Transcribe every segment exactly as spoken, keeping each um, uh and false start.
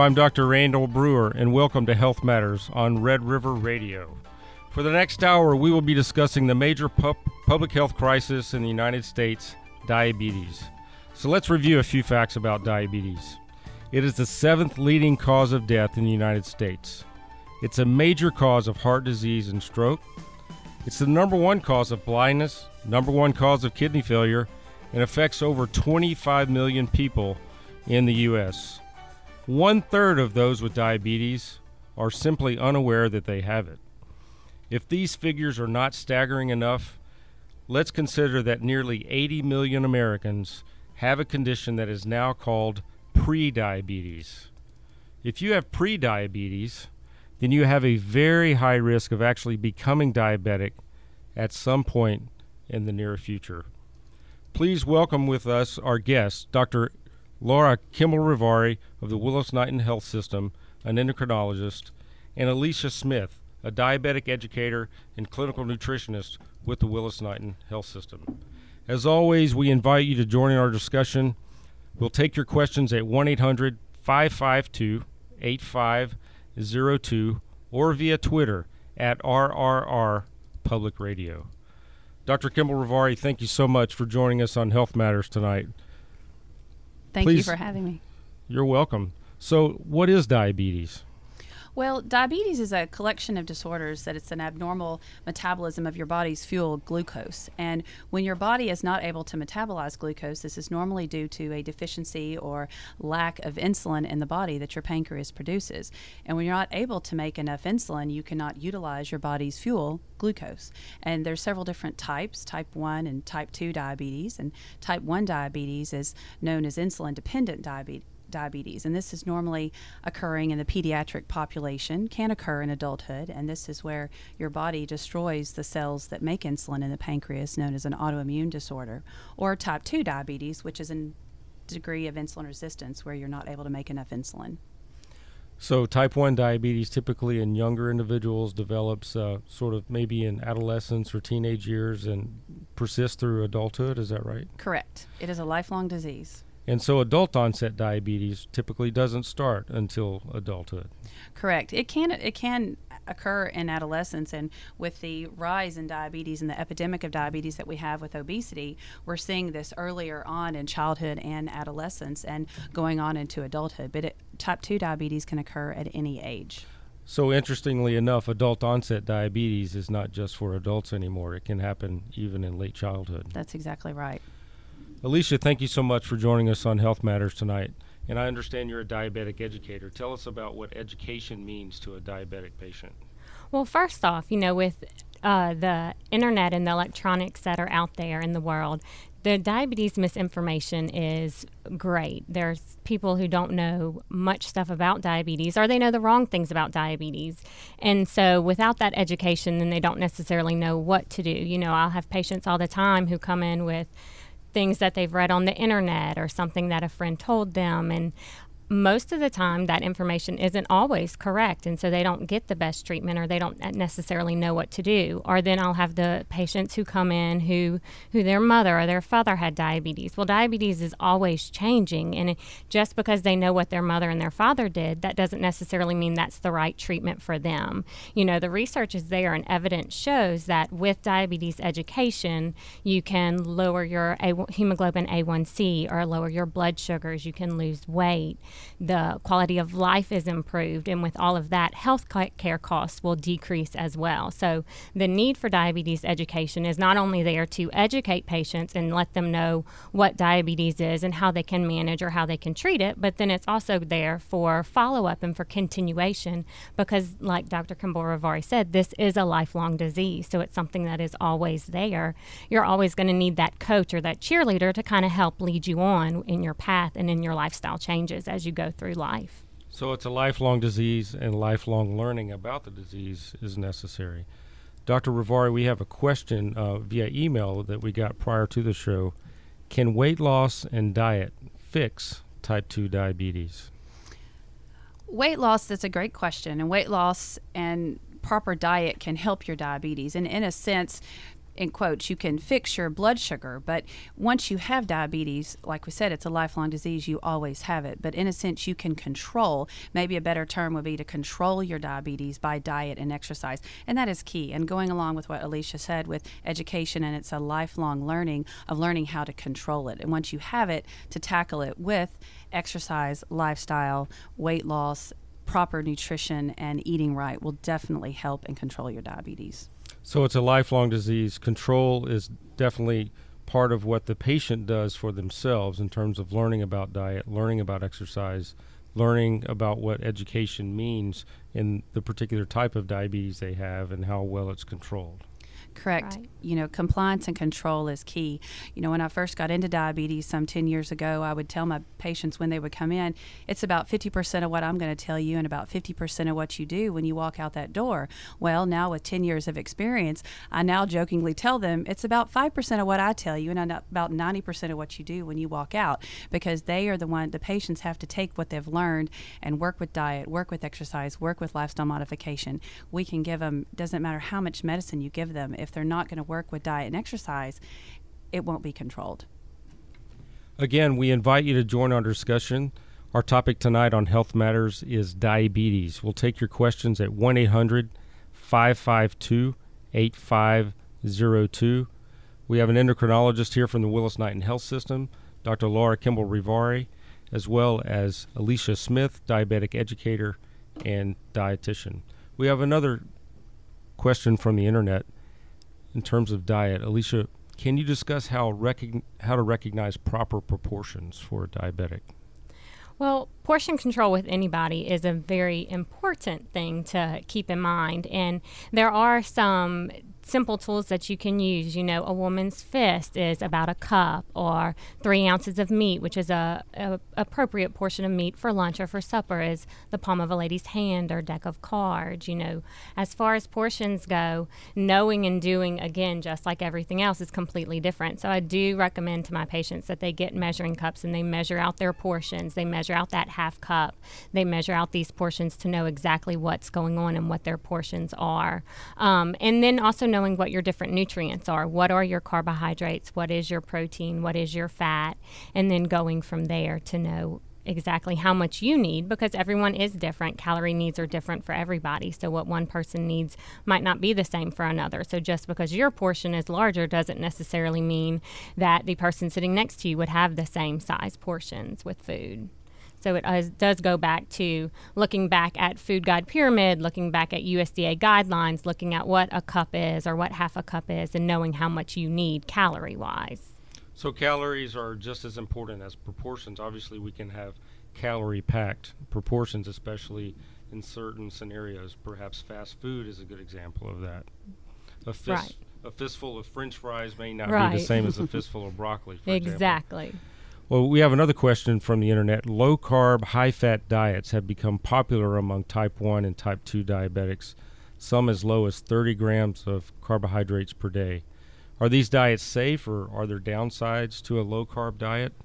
I'm Doctor Randall Brewer, and welcome to Health Matters on Red River Radio. For the next hour, we will be discussing the major pu- public health crisis in the United States, diabetes. So let's review a few facts about diabetes. It is the seventh leading cause of death in the United States. It's a major cause of heart disease and stroke. It's the number one cause of blindness, number one cause of kidney failure, and affects over twenty-five million people in the U S One third of those with diabetes are simply unaware that they have it. If these figures are not staggering enough, let's consider that nearly eighty million Americans have a condition that is now called prediabetes. If you have prediabetes, then you have a very high risk of actually becoming diabetic at some point in the near future. Please welcome with us our guest, Doctor Laura Kimball-Rivari of the Willis-Knighton Health System, an endocrinologist, and Alicia Smith, a diabetic educator and clinical nutritionist with the Willis-Knighton Health System. As always, we invite you to join in our discussion. We'll take your questions at one eight hundred, five five two, eight five zero two or via Twitter at R R R Public Radio. Doctor Kimball-Rivari, thank you so much for joining us on Health Matters tonight. Thank Please, you for having me. You're welcome. So, what is diabetes? Well, diabetes is a collection of disorders that it's an abnormal metabolism of your body's fuel, glucose. And when your body is not able to metabolize glucose, this is normally due to a deficiency or lack of insulin in the body that your pancreas produces. And when you're not able to make enough insulin, you cannot utilize your body's fuel, glucose. And there's several different types, type one and type two diabetes. And type one diabetes is known as insulin-dependent diabetes. diabetes, and this is normally occurring in the pediatric population, can occur in adulthood, and this is where your body destroys the cells that make insulin in the pancreas, known as an autoimmune disorder. Or type two diabetes, which is a degree of insulin resistance where you're not able to make enough insulin. So type one diabetes typically in younger individuals develops uh, sort of maybe in adolescence or teenage years and persists through adulthood, is that right? Correct. It is a lifelong disease. And so adult onset diabetes typically doesn't start until adulthood. Correct. It can it can occur in adolescence, and with the rise in diabetes and the epidemic of diabetes that we have with obesity, we're seeing this earlier on in childhood and adolescence and going on into adulthood. But it, type two diabetes can occur at any age. So interestingly enough, adult onset diabetes is not just for adults anymore. It can happen even in late childhood. That's exactly right. Alicia, thank you so much for joining us on Health Matters tonight. And I understand you're a diabetic educator. Tell us about what education means to a diabetic patient. Well, first off, you know, with uh, the internet and the electronics that are out there in the world, the diabetes misinformation is great. There's people who don't know much stuff about diabetes, or they know the wrong things about diabetes. And so without that education, then they don't necessarily know what to do. You know, I'll have patients all the time who come in with things that they've read on the internet or something that a friend told them, and most of the time that information isn't always correct, and so they don't get the best treatment, or they don't necessarily know what to do. Or then I'll have the patients who come in who who their mother or their father had diabetes. Well, diabetes is always changing, and just because they know what their mother and their father did, that doesn't necessarily mean that's the right treatment for them. You know, the research is there, and evidence shows that with diabetes education, you can lower your A- hemoglobin A one C or lower your blood sugars. You can lose weight. The quality of life is improved, and with all of that, health care costs will decrease as well. So the need for diabetes education is not only there to educate patients and let them know what diabetes is and how they can manage or how they can treat it, but then it's also there for follow-up and for continuation, because like Doctor Kimball-Rivari said, this is a lifelong disease, so it's something that is always there. You're always going to need that coach or that cheerleader to kind of help lead you on in your path and in your lifestyle changes as you go through life. So it's a lifelong disease, and lifelong learning about the disease is necessary. Doctor Rivari, we have a question uh, via email that we got prior to the show. Can weight loss and diet fix type two diabetes? Weight loss, that's a great question. And weight loss and proper diet can help your diabetes. And in a sense, in quotes, you can fix your blood sugar, but once you have diabetes, like we said, it's a lifelong disease. You always have it. But in a sense, you can control. Maybe a better term would be to control your diabetes by diet and exercise. And that is key. And going along with what Alicia said with education, and it's a lifelong learning of learning how to control it. And once you have it, to tackle it with exercise, lifestyle, weight loss, proper nutrition, and eating right will definitely help and control your diabetes. So it's a lifelong disease. Control is definitely part of what the patient does for themselves in terms of learning about diet, learning about exercise, learning about what education means in the particular type of diabetes they have and how well it's controlled. Correct. Right. You know, compliance and control is key. You know, when I first got into diabetes some ten years ago, I would tell my patients when they would come in, it's about fifty percent of what I'm going to tell you and about fifty percent of what you do when you walk out that door. Well, now with ten years of experience, I now jokingly tell them it's about five percent of what I tell you and about ninety percent of what you do when you walk out, because they are the one, the patients have to take what they've learned and work with diet, work with exercise, work with lifestyle modification. We can give them, doesn't matter how much medicine you give them, if they're not going to work with diet and exercise, it won't be controlled. Again, we invite you to join our discussion. Our topic tonight on Health Matters is diabetes. We'll take your questions at one eight hundred five five two eight five zero two. We have an endocrinologist here from the Willis-Knighton Health System, Doctor Laura Kimball-Rivari, as well as Alicia Smith, diabetic educator and dietitian. We have another question from the internet. In terms of diet, Alicia, can you discuss how recog- how to recognize proper proportions for a diabetic? Well, portion control with anybody is a very important thing to keep in mind. And there are some simple tools that you can use. You know, a woman's fist is about a cup, or three ounces of meat, which is a, a appropriate portion of meat for lunch or for supper, is the palm of a lady's hand or deck of cards. You know, as far as portions go, knowing and doing, again, just like everything else, is completely different. So I do recommend to my patients that they get measuring cups and they measure out their portions. They measure out that half cup. They measure out these portions to know exactly what's going on and what their portions are. Um, and then also knowing what your different nutrients are. What are your carbohydrates? What is your protein? What is your fat? And then going from there to know exactly how much you need, because everyone is different. Calorie needs are different for everybody. So what one person needs might not be the same for another. So just because your portion is larger doesn't necessarily mean that the person sitting next to you would have the same size portions with food. So it uh, does go back to looking back at Food Guide Pyramid, looking back at U S D A guidelines, looking at what a cup is or what half a cup is, and knowing how much you need calorie-wise. So calories are just as important as proportions. Obviously, we can have calorie-packed proportions, especially in certain scenarios. Perhaps fast food is a good example of that. A, fist, right. a fistful of French fries may not right. be the same as a fistful of broccoli, for exactly. example. Well, we have another question from the internet. Low-carb, high-fat diets have become popular among type one and type two diabetics, some as low as thirty grams of carbohydrates per day. Are these diets safe, or are there downsides to a low-carb diet?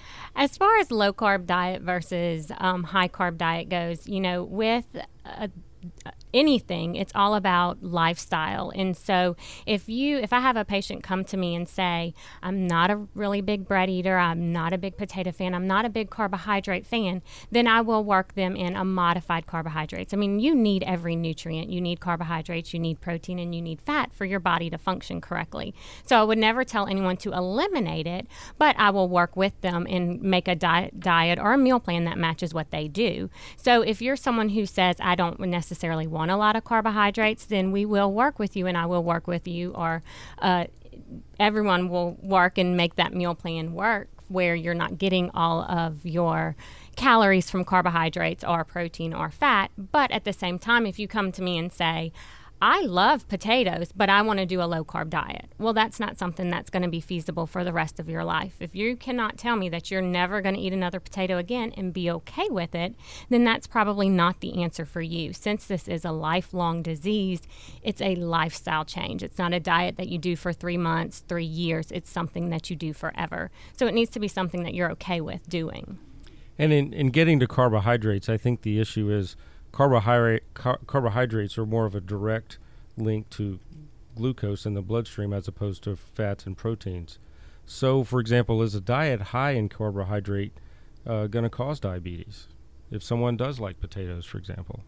As far as low-carb diet versus um, high-carb diet goes, you know, with a anything, it's all about lifestyle. And so if you if I have a patient come to me and say, I'm not a really big bread eater, I'm not a big potato fan, I'm not a big carbohydrate fan, then I will work them in a modified carbohydrates. I mean, you need every nutrient. You need carbohydrates, you need protein, and you need fat for your body to function correctly. So I would never tell anyone to eliminate it, but I will work with them and make a diet, diet or a meal plan that matches what they do. So if you're someone who says, I don't necessarily want a lot of carbohydrates, then we will work with you, and I will work with you, or uh, everyone will work and make that meal plan work where you're not getting all of your calories from carbohydrates or protein or fat. But at the same time, if you come to me and say, I love potatoes, but I want to do a low-carb diet. Well, that's not something that's going to be feasible for the rest of your life. If you cannot tell me that you're never going to eat another potato again and be okay with it, then that's probably not the answer for you. Since this is a lifelong disease, it's a lifestyle change. It's not a diet that you do for three months, three years. It's something that you do forever. So it needs to be something that you're okay with doing. And in, in getting to carbohydrates, I think the issue is Carbohydrate, car- carbohydrates are more of a direct link to glucose in the bloodstream as opposed to fats and proteins. So, for example, is a diet high in carbohydrate uh, going to cause diabetes if someone does like potatoes, for example?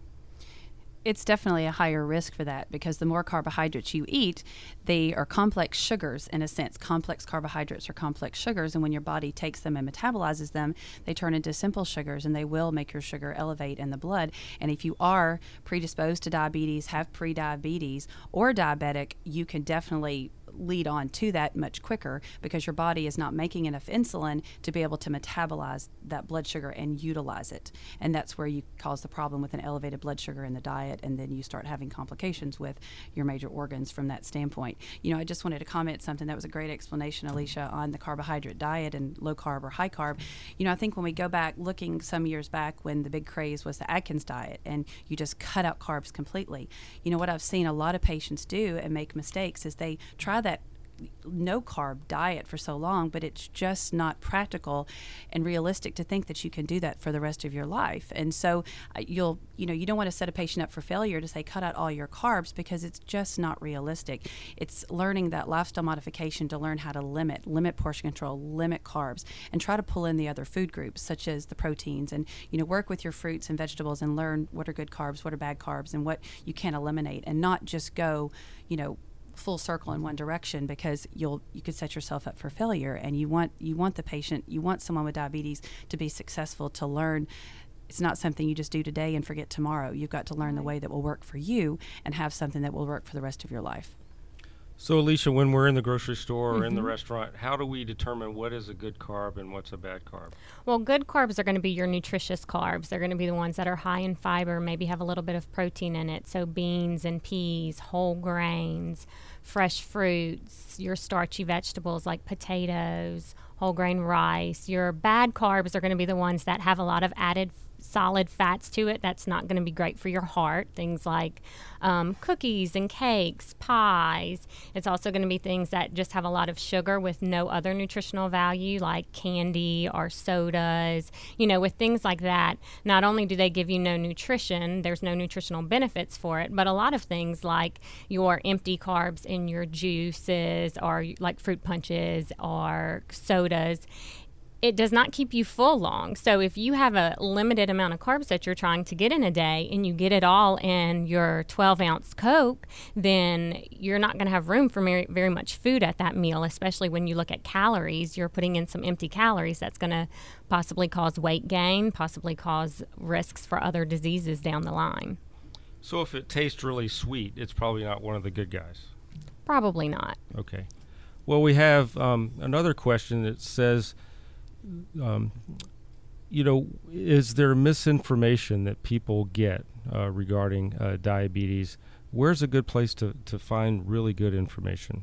It's definitely a higher risk for that because the more carbohydrates you eat, they are complex sugars in a sense. Complex carbohydrates are complex sugars, and when your body takes them and metabolizes them, they turn into simple sugars, and they will make your sugar elevate in the blood. And if you are predisposed to diabetes, have pre-diabetes, or diabetic, you can definitely lead on to that much quicker because your body is not making enough insulin to be able to metabolize that blood sugar and utilize it. And that's where you cause the problem with an elevated blood sugar in the diet, and then you start having complications with your major organs from that standpoint. You know, I just wanted to comment something. That was a great explanation, Alicia, on the carbohydrate diet and low carb or high carb. You know, I think when we go back, looking some years back when the big craze was the Atkins diet and you just cut out carbs completely. You know, what I've seen a lot of patients do and make mistakes is they try that no carb diet for so long, but it's just not practical and realistic to think that you can do that for the rest of your life. And so uh, you'll, you know, you don't want to set a patient up for failure to say cut out all your carbs because it's just not realistic. It's learning that lifestyle modification to learn how to limit, limit portion control, limit carbs, and try to pull in the other food groups such as the proteins, and, you know, work with your fruits and vegetables and learn what are good carbs, what are bad carbs, and what you can eliminate, and not just go, you know, full circle in one direction because you'll you could set yourself up for failure. And you want you want the patient, you want someone with diabetes to be successful, to learn. It's not something you just do today and forget tomorrow. You've got to learn the way that will work for you and have something that will work for the rest of your life. So, Alicia, when we're in the grocery store or Mm-hmm. in the restaurant, how do we determine what is a good carb and what's a bad carb? Well, good carbs are going to be your nutritious carbs. They're going to be the ones that are high in fiber, maybe have a little bit of protein in it. So beans and peas, whole grains, fresh fruits, your starchy vegetables like potatoes, whole grain rice. Your bad carbs are going to be the ones that have a lot of added solid fats to it. That's not going to be great for your heart. Things like um, cookies and cakes, pies. It's also going to be things that just have a lot of sugar with no other nutritional value, like candy or sodas. You know, with things like that, not only do they give you no nutrition, there's no nutritional benefits for it, but a lot of things like your empty carbs in your juices or like fruit punches or sodas, it does not keep you full long. So if you have a limited amount of carbs that you're trying to get in a day and you get it all in your twelve ounce Coke, then you're not going to have room for very, very much food at that meal, especially when you look at calories. You're putting in some empty calories that's going to possibly cause weight gain, possibly cause risks for other diseases down the line. So if it tastes really sweet, it's probably not one of the good guys. Probably not. Okay. Well, we have um, another question that says, Um, you know, is there misinformation that people get uh, regarding uh, diabetes? Where's a good place to, to find really good information?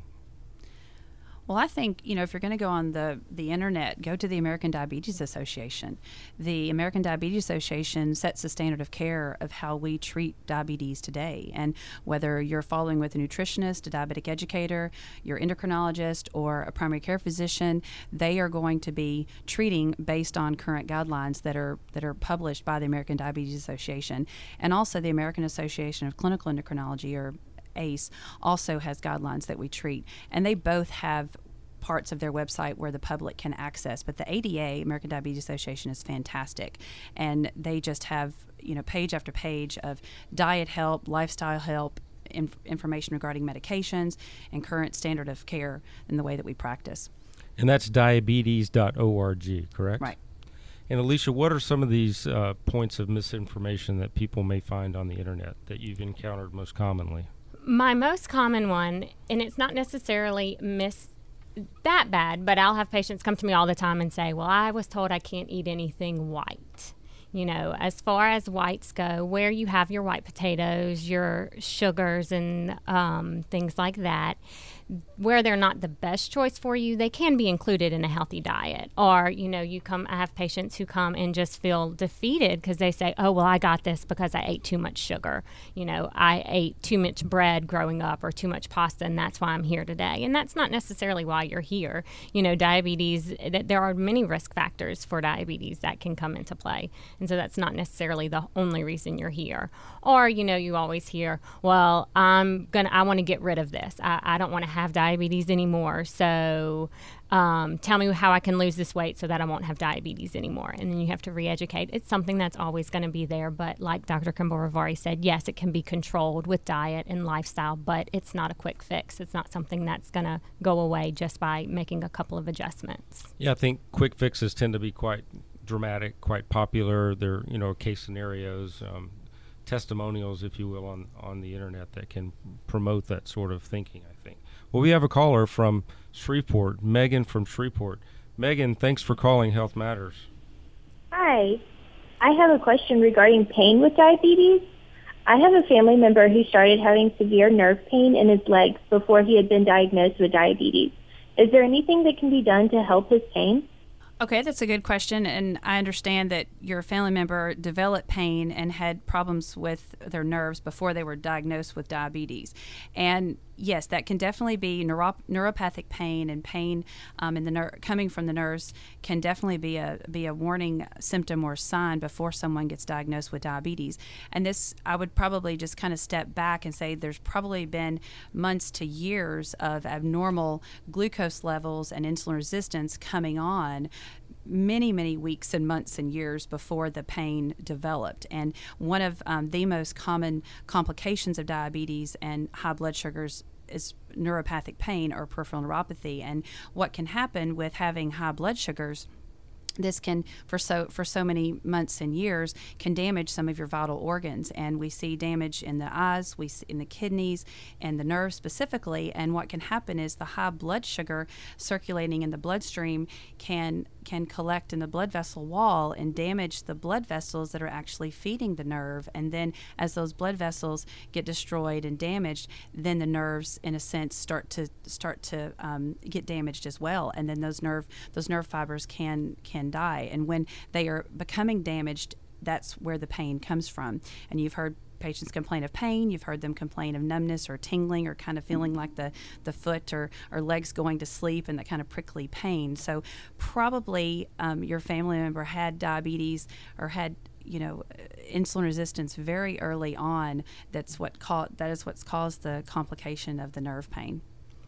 Well, I think, you know, if you're going to go on the, the internet, go to the American Diabetes Association. The American Diabetes Association sets the standard of care of how we treat diabetes today. And whether you're following with a nutritionist, a diabetic educator, your endocrinologist, or a primary care physician, they are going to be treating based on current guidelines that are that are published by the American Diabetes Association. And also the American Association of Clinical Endocrinology, or A C E, also has guidelines that we treat, and they both have parts of their website where the public can access. But the A D A, American Diabetes Association, is fantastic, and they just have, you know, page after page of diet help, lifestyle help, inf- information regarding medications, and current standard of care in the way that we practice. And that's diabetes dot org, correct? Right. And Alicia, what are some of these uh, points of misinformation that people may find on the internet that you've encountered most commonly? My most common one, and it's not necessarily mis that bad, but I'll have patients come to me all the time and say, well, I was told I can't eat anything white. You know, as far as whites go, where you have your white potatoes, your sugars and um, things like that, where they're not the best choice for you, they can be included in a healthy diet. Or, you know, you come, I have patients who come and just feel defeated because they say, oh, well, I got this because I ate too much sugar. You know, I ate too much bread growing up or too much pasta, and that's why I'm here today. And that's not necessarily why you're here. You know, diabetes, th- there are many risk factors for diabetes that can come into play. And so that's not necessarily the only reason you're here. Or, you know, you always hear, well, I'm gonna, I want to get rid of this. I, I don't want to have diabetes anymore. So um, tell me how I can lose this weight so that I won't have diabetes anymore. And then you have to re-educate. It's something that's always going to be there. But like Doctor Kambaravari said, yes, it can be controlled with diet and lifestyle, but it's not a quick fix. It's not something that's going to go away just by making a couple of adjustments. Yeah, I think quick fixes tend to be quite dramatic, quite popular. They're, you know, case scenarios, um, testimonials, if you will, on, on the internet that can promote that sort of thinking, I think. Well, we have a caller from Shreveport, Megan from Shreveport. Megan, thanks for calling Health Matters. Hi. I have a question regarding pain with diabetes. I have a family member who started having severe nerve pain in his legs before he had been diagnosed with diabetes. Is there anything that can be done to help his pain? Okay, that's a good question, and I understand that your family member developed pain and had problems with their nerves before they were diagnosed with diabetes. And yes, that can definitely be neuro- neuropathic pain, and pain um, in the ner- coming from the nerves can definitely be a be a warning symptom or sign before someone gets diagnosed with diabetes. And this, I would probably just kind of step back and say there's probably been months to years of abnormal glucose levels and insulin resistance coming on many, many weeks and months and years before the pain developed. And one of um, the most common complications of diabetes and high blood sugars is neuropathic pain or peripheral neuropathy. And what can happen with having high blood sugars, this can, for so for so many months and years, can damage some of your vital organs. And we see damage in the eyes, we see in the kidneys, and the nerves specifically. And what can happen is the high blood sugar circulating in the bloodstream can can collect in the blood vessel wall and damage the blood vessels that are actually feeding the nerve. And then as those blood vessels get destroyed and damaged, then the nerves, in a sense, start to start to um, get damaged as well. And then those nerve those nerve fibers can can die. And when they are becoming damaged, that's where the pain comes from. And you've heard patients complain of pain. You've heard them complain of numbness or tingling or kind of feeling like the, the foot or, or legs going to sleep and that kind of prickly pain. So probably um, your family member had diabetes or had you know, insulin resistance very early on. That's what ca- that is what's caused the complication of the nerve pain.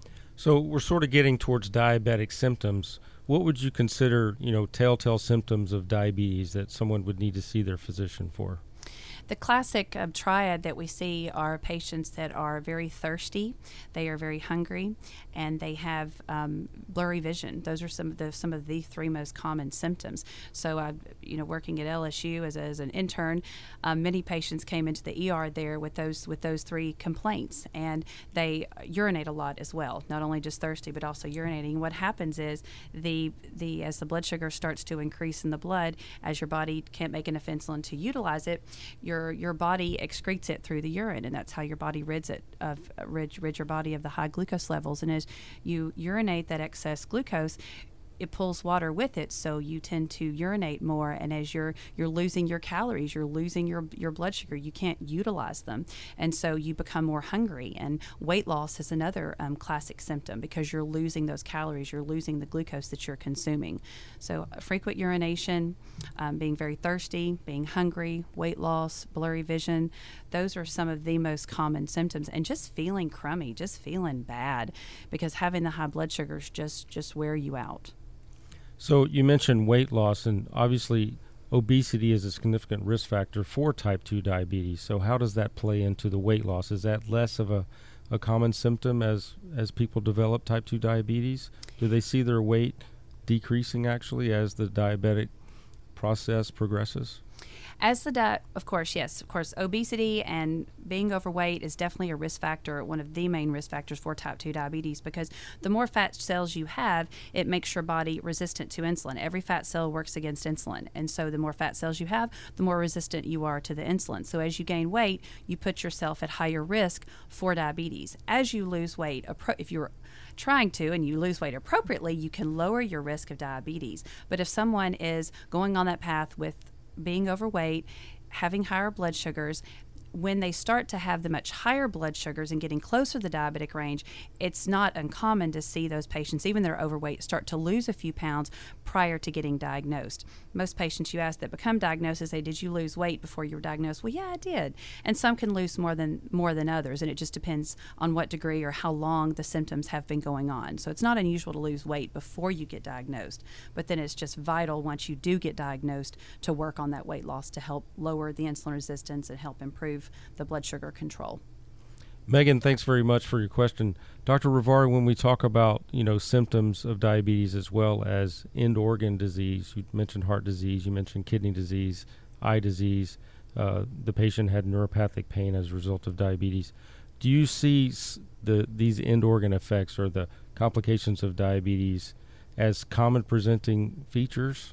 So we're sort of getting towards diabetic symptoms. What would you consider, you know, telltale symptoms of diabetes that someone would need to see their physician for? The classic um, triad that we see are patients that are very thirsty, they are very hungry, and they have um, blurry vision. Those are some of the some of the three most common symptoms. So, uh, you know, working at L S U as, a, as an intern, um, many patients came into the E R there with those with those three complaints, and they urinate a lot as well. Not only just thirsty, but also urinating. What happens is the the as the blood sugar starts to increase in the blood, as your body can't make enough insulin to utilize it, your your body excretes it through the urine, and that's how your body rids it of rid, rid your body of the high glucose levels. And as you urinate that excess glucose, it pulls water with it, so you tend to urinate more. And as you're you're losing your calories, you're losing your your blood sugar, you can't utilize them, and so you become more hungry. And weight loss is another um, classic symptom, because you're losing those calories, you're losing the glucose that you're consuming. So uh, frequent urination, um, being very thirsty, being hungry, weight loss, blurry vision, those are some of the most common symptoms. And just feeling crummy, just feeling bad, because having the high blood sugars just just wear you out. So you mentioned weight loss, and obviously obesity is a significant risk factor for type two diabetes. So how does that play into the weight loss? Is that less of a, a common symptom as, as people develop type two diabetes? Do they see their weight decreasing actually as the diabetic process progresses? As the di- of course, yes, of course, obesity and being overweight is definitely a risk factor, one of the main risk factors for type two diabetes, because the more fat cells you have, it makes your body resistant to insulin. Every fat cell works against insulin, and so the more fat cells you have, the more resistant you are to the insulin. So as you gain weight, you put yourself at higher risk for diabetes. As you lose weight, if you're trying to and you lose weight appropriately, you can lower your risk of diabetes. But if someone is going on that path with being overweight, having higher blood sugars, when they start to have the much higher blood sugars and getting closer to the diabetic range, it's not uncommon to see those patients, even that are overweight, start to lose a few pounds prior to getting diagnosed. Most patients you ask that become diagnosed say, did you lose weight before you were diagnosed? Well, yeah, I did. And some can lose more than more than others, and it just depends on what degree or how long the symptoms have been going on. So it's not unusual to lose weight before you get diagnosed, but then it's just vital once you do get diagnosed to work on that weight loss to help lower the insulin resistance and help improve the blood sugar control. Megan, thanks very much for your question. Doctor Rivari, when we talk about, you know, symptoms of diabetes as well as end organ disease, you mentioned heart disease, you mentioned kidney disease, eye disease, uh, the patient had neuropathic pain as a result of diabetes. Do you see the these end organ effects or the complications of diabetes as common presenting features?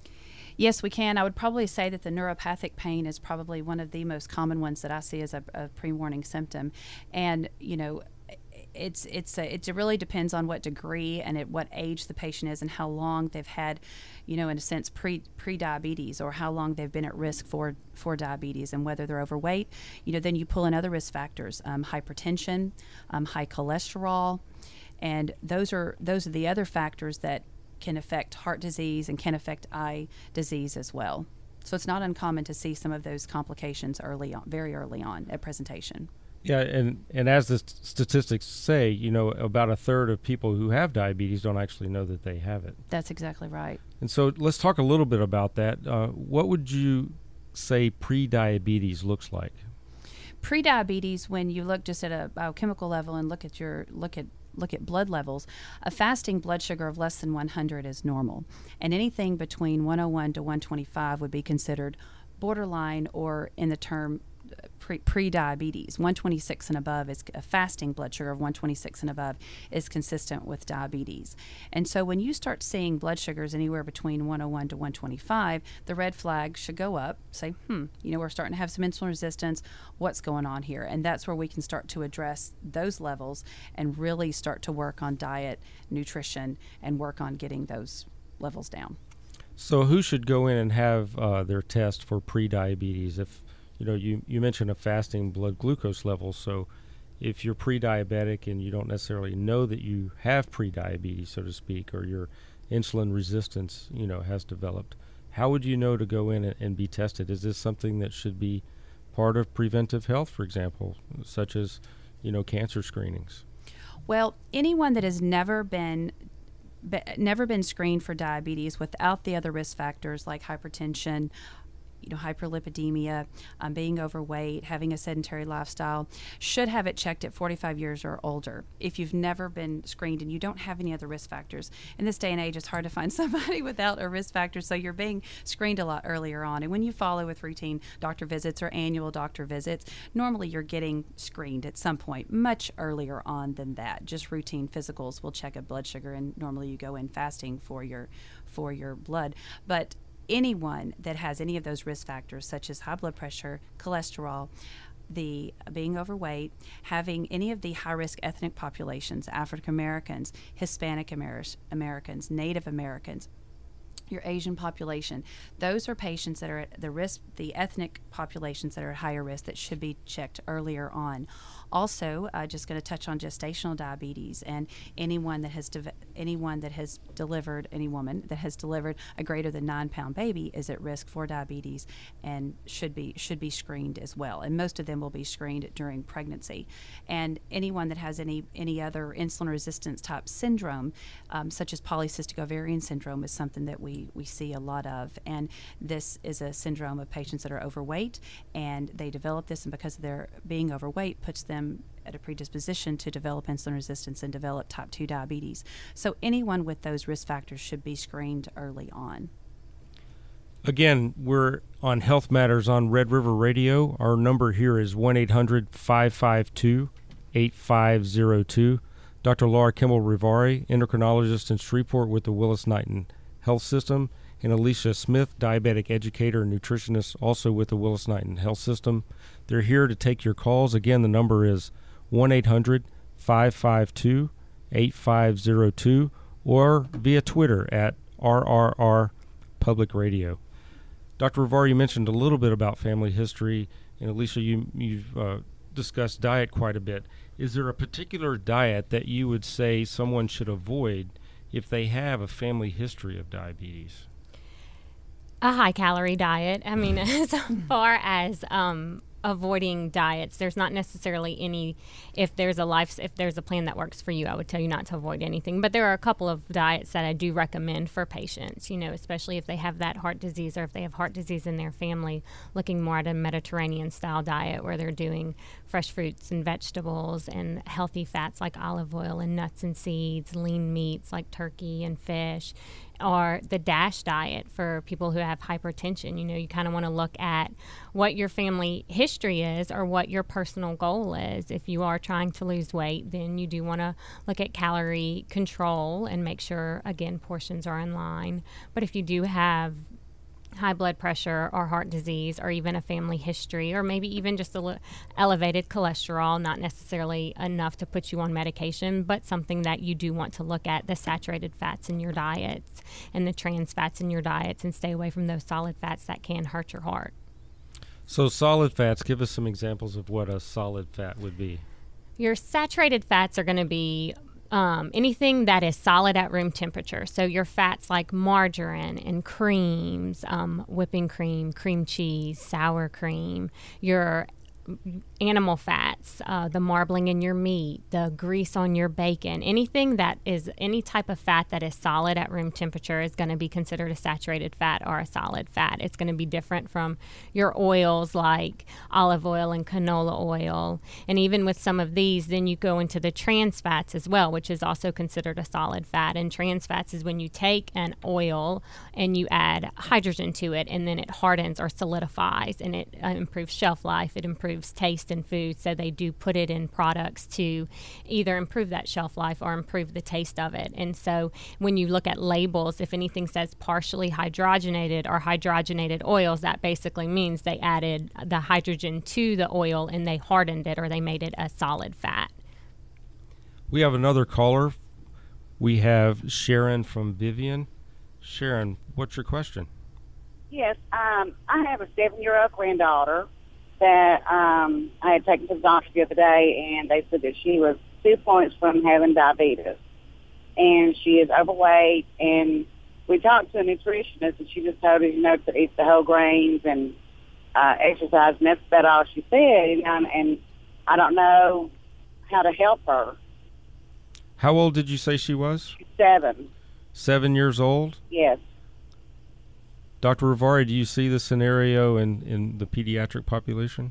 Yes, we can. I would probably say that the neuropathic pain is probably one of the most common ones that I see as a, a pre-warning symptom. And, you know, it's it's a, it really depends on what degree and at what age the patient is and how long they've had, you know, in a sense, pre pre-diabetes or how long they've been at risk for, for diabetes and whether they're overweight. You know, then you pull in other risk factors, um, hypertension, um, high cholesterol, and those are those are the other factors that can affect heart disease and can affect eye disease as well. So it's not uncommon to see some of those complications early on, very early on at presentation. Yeah, and, and as the st- statistics say, you know, about a third of people who have diabetes don't actually know that they have it. That's exactly right. And so let's talk a little bit about that. Uh, what would you say pre-diabetes looks like? Pre-diabetes, when you look just at a biochemical level and look at your look at look at blood levels, a fasting blood sugar of less than one hundred is normal, and anything between one oh one to one twenty-five would be considered borderline, or in the term pre pre-diabetes. one twenty-six and above is a fasting blood sugar of one twenty-six and above is consistent with diabetes. And so when you start seeing blood sugars anywhere between one oh one to one twenty-five, the red flag should go up. Say, hmm, you know, we're starting to have some insulin resistance. What's going on here? And that's where we can start to address those levels and really start to work on diet, nutrition, and work on getting those levels down. So who should go in and have uh, their test for pre-diabetes? If You know, you, you mentioned a fasting blood glucose level, so if you're pre-diabetic and you don't necessarily know that you have pre-diabetes, so to speak, or your insulin resistance, you know, has developed, how would you know to go in and, and be tested? Is this something that should be part of preventive health, for example, such as, you know, cancer screenings? Well, anyone that has never been Be, never been screened for diabetes without the other risk factors like hypertension, you know, hyperlipidemia, um, being overweight, having a sedentary lifestyle, should have it checked at forty-five years or older. If you've never been screened and you don't have any other risk factors, in this day and age, it's hard to find somebody without a risk factor, so you're being screened a lot earlier on. And when you follow with routine doctor visits or annual doctor visits, normally you're getting screened at some point much earlier on than that. Just routine physicals will check a blood sugar, and normally you go in fasting for your for your blood. But anyone that has any of those risk factors, such as high blood pressure, cholesterol, the being overweight, having any of the high-risk ethnic populations, African Americans, Hispanic Amer- Americans, Native Americans, your Asian population, those are patients that are at the risk, the ethnic populations that are at higher risk that should be checked earlier on. Also, uh, just going to touch on gestational diabetes, and anyone that has de- anyone that has delivered, any woman that has delivered a greater than nine pound baby is at risk for diabetes and should be should be screened as well. And most of them will be screened during pregnancy. And anyone that has any any other insulin resistance type syndrome, um, such as polycystic ovarian syndrome, is something that we we see a lot of. And this is a syndrome of patients that are overweight, and they develop this, and because of their being overweight, puts them at a predisposition to develop insulin resistance and develop type two diabetes. So anyone with those risk factors should be screened early on. Again, we're on Health Matters on Red River Radio. Our number here is one eight hundred five five two eight five zero two. Doctor Laura Kimball Rivari, endocrinologist in Shreveport with the Willis-Knighton Health System, and Alicia Smith, diabetic educator and nutritionist, also with the Willis-Knighton Health System. They're here to take your calls. Again, the number is one eight hundred five five two eight five zero two or via Twitter at R R R Public Radio. Doctor Rivari, you mentioned a little bit about family history And Alicia, you, you've uh, discussed diet quite a bit. Is there a particular diet that you would say someone should avoid if they have a family history of diabetes? A high-calorie diet. I mean, as far as um, avoiding diets, there's not necessarily any. If there's a life, if there's a plan that works for you, I would tell you not to avoid anything. But there are a couple of diets that I do recommend for patients. You know, especially if they have that heart disease, or if they have heart disease in their family, looking more at a Mediterranean-style diet where they're doing fresh fruits and vegetables and healthy fats like olive oil and nuts and seeds, lean meats like turkey and fish. Or the DASH diet for people who have hypertension. You know, you kind of want to look at what your family history is or what your personal goal is. If you are trying to lose weight, then you do want to look at calorie control and make sure, again, portions are in line. But if you do have high blood pressure or heart disease or even a family history or maybe even just a l- elevated cholesterol, not necessarily enough to put you on medication, but something that you do want to look at, the saturated fats in your diets and the trans fats in your diets, and stay away from those solid fats that can hurt your heart. So solid fats, give us some examples of what a solid fat would be. Your saturated fats are going to be Um, anything that is solid at room temperature. So your fats like margarine and creams, um, whipping cream, cream cheese, sour cream, your animal fats, uh, the marbling in your meat, the grease on your bacon, anything that is any type of fat that is solid at room temperature is going to be considered a saturated fat or a solid fat. It's going to be different from your oils like olive oil and canola oil. And even with some of these, then you go into the trans fats as well, which is also considered a solid fat. And trans fats is when you take an oil and you add hydrogen to it, and then it hardens or solidifies, and it uh, improves shelf life. It improves taste in food, so they do put it in products to either improve that shelf life or improve the taste of it. And so when you look at labels, if anything says partially hydrogenated or hydrogenated oils, that basically means they added the hydrogen to the oil and they hardened it, or they made it a solid fat. We have another caller. We have Sharon from Vivian. Sharon, what's your question? Yes, um, I have a seven-year-old granddaughter that um, I had taken to the doctor the other day, and they said that she was two points from having diabetes. And she is overweight, and we talked to a nutritionist, and she just told us, you know, to eat the whole grains and uh, exercise, and that's about all she said. You know, and I don't know how to help her. How old did you say she was? She's seven. Seven years old? Yes. Doctor Rivari, do you see the scenario in, in the pediatric population?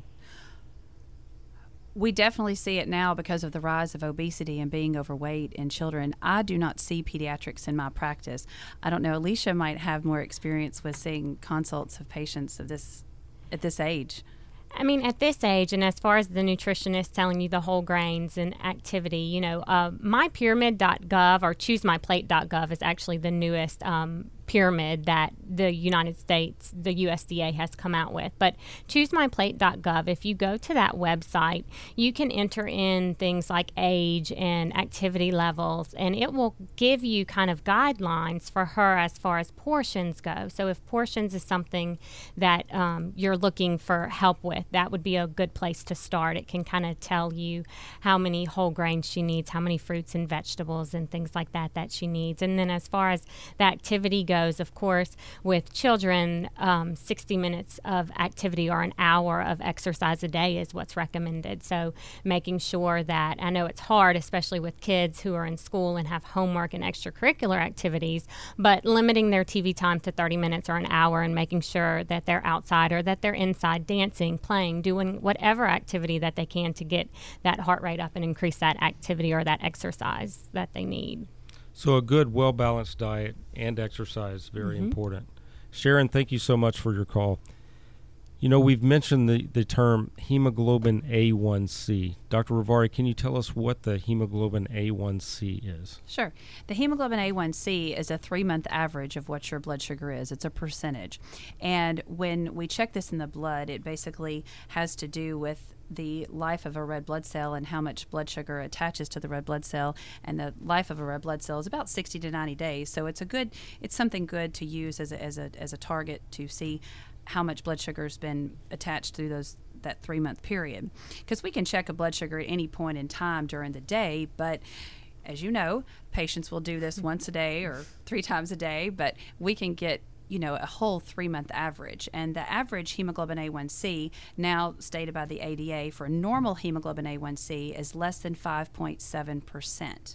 We definitely see it now because of the rise of obesity and being overweight in children. I do not see pediatrics in my practice. I don't know, Alicia might have more experience with seeing consults of patients of this at this age. I mean, at this age, and as far as the nutritionist telling you the whole grains and activity, you know, uh, my pyramid dot gov or choose my plate dot gov is actually the newest um, pyramid that the United States, the U S D A has come out with. But choose my plate dot gov, if you go to that website, you can enter in things like age and activity levels, and it will give you kind of guidelines for her as far as portions go. So if portions is something that um, you're looking for help with, that would be a good place to start. It can kind of tell you how many whole grains she needs, how many fruits and vegetables and things like that that she needs. And then as far as the activity goes, of course, with children, um, sixty minutes of activity or an hour of exercise a day is what's recommended. So making sure that, I know it's hard, especially with kids who are in school and have homework and extracurricular activities, but limiting their T V time to thirty minutes or an hour and making sure that they're outside or that they're inside dancing, playing, doing whatever activity that they can to get that heart rate up and increase that activity or that exercise that they need. So a good, well-balanced diet and exercise, very mm-hmm. important. Sharon, thank you so much for your call. You know, we've mentioned the, the term hemoglobin A one C. Doctor Rivari, can you tell us what the hemoglobin A one C is? Sure. The hemoglobin A one C is a three-month average of what your blood sugar is. It's a percentage. And when we check this in the blood, it basically has to do with the life of a red blood cell and how much blood sugar attaches to the red blood cell, and the life of a red blood cell is about sixty to ninety days. So it's a good, it's something good to use as a, as a, as a target to see how much blood sugar has been attached through those that three month period, because we can check a blood sugar at any point in time during the day, but as you know, patients will do this once a day or three times a day, but we can get you know, a whole three-month average. And the average hemoglobin A one C, now stated by the A D A for normal hemoglobin A one C, is less than five point seven percent.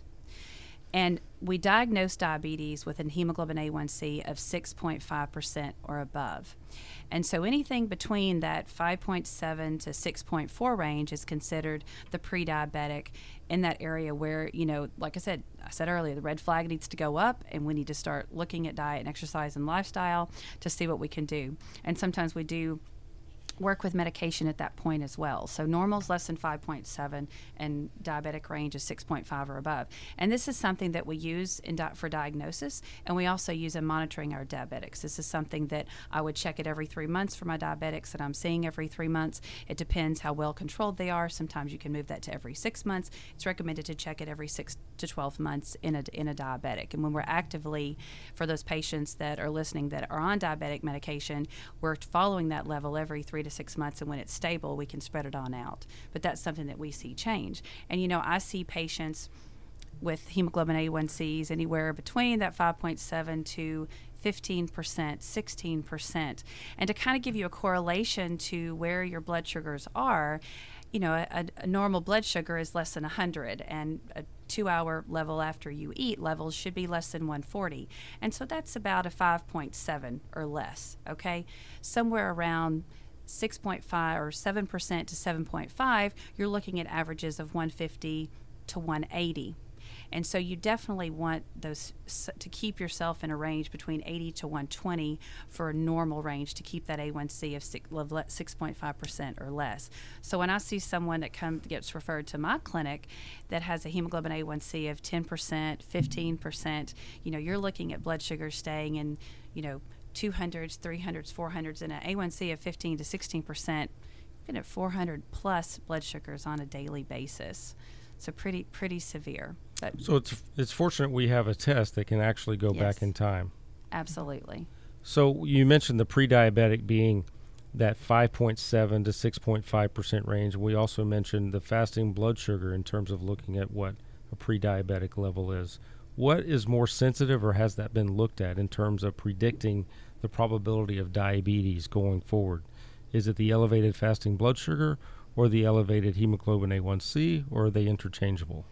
And we diagnose diabetes with a hemoglobin A one C of six point five percent or above. And so anything between that five point seven to six point four range is considered the pre-diabetic, in that area where, you know, like I said, I said earlier, the red flag needs to go up, and we need to start looking at diet and exercise and lifestyle to see what we can do. And sometimes we do work with medication at that point as well. So normal is less than five point seven, and diabetic range is six point five or above. And this is something that we use in di- for diagnosis, and we also use in monitoring our diabetics. This is something that I would check it every three months for my diabetics that I'm seeing every three months. It depends how well controlled they are. Sometimes you can move that to every six months. It's recommended to check it every six to twelve months in a, in a diabetic. And when we're actively, for those patients that are listening that are on diabetic medication, we're following that level every three to six months, and when it's stable, we can spread it on out. But that's something that we see change. And you know, I see patients with hemoglobin A one Cs anywhere between that five point seven to fifteen percent, sixteen percent. And to kind of give you a correlation to where your blood sugars are, you know, a, a normal blood sugar is less than one hundred, and a two-hour level after you eat levels should be less than one forty. And so that's about a five point seven or less, okay? Somewhere around six point five or seven percent to seven point five, you're looking at averages of one fifty to one eighty. And so you definitely want those to keep yourself in a range between eighty to one twenty for a normal range, to keep that A one C of six point five percent or less. So when I see someone that come, gets referred to my clinic that has a hemoglobin A one C of ten percent, fifteen percent, you know, you're looking at blood sugar staying in, you know, two hundreds, three hundreds, four hundreds, and an A one C of fifteen to sixteen percent, looking at four hundred plus blood sugars on a daily basis. So pretty pretty severe. But so it's it's fortunate we have a test that can actually go yes, back in time. Absolutely. So you mentioned the pre-diabetic being that five point seven to six point five percent range. We also mentioned the fasting blood sugar in terms of looking at what a pre-diabetic level is. What is more sensitive, or has that been looked at in terms of predicting the probability of diabetes going forward? Is it the elevated fasting blood sugar or the elevated hemoglobin A one C, or are they interchangeable?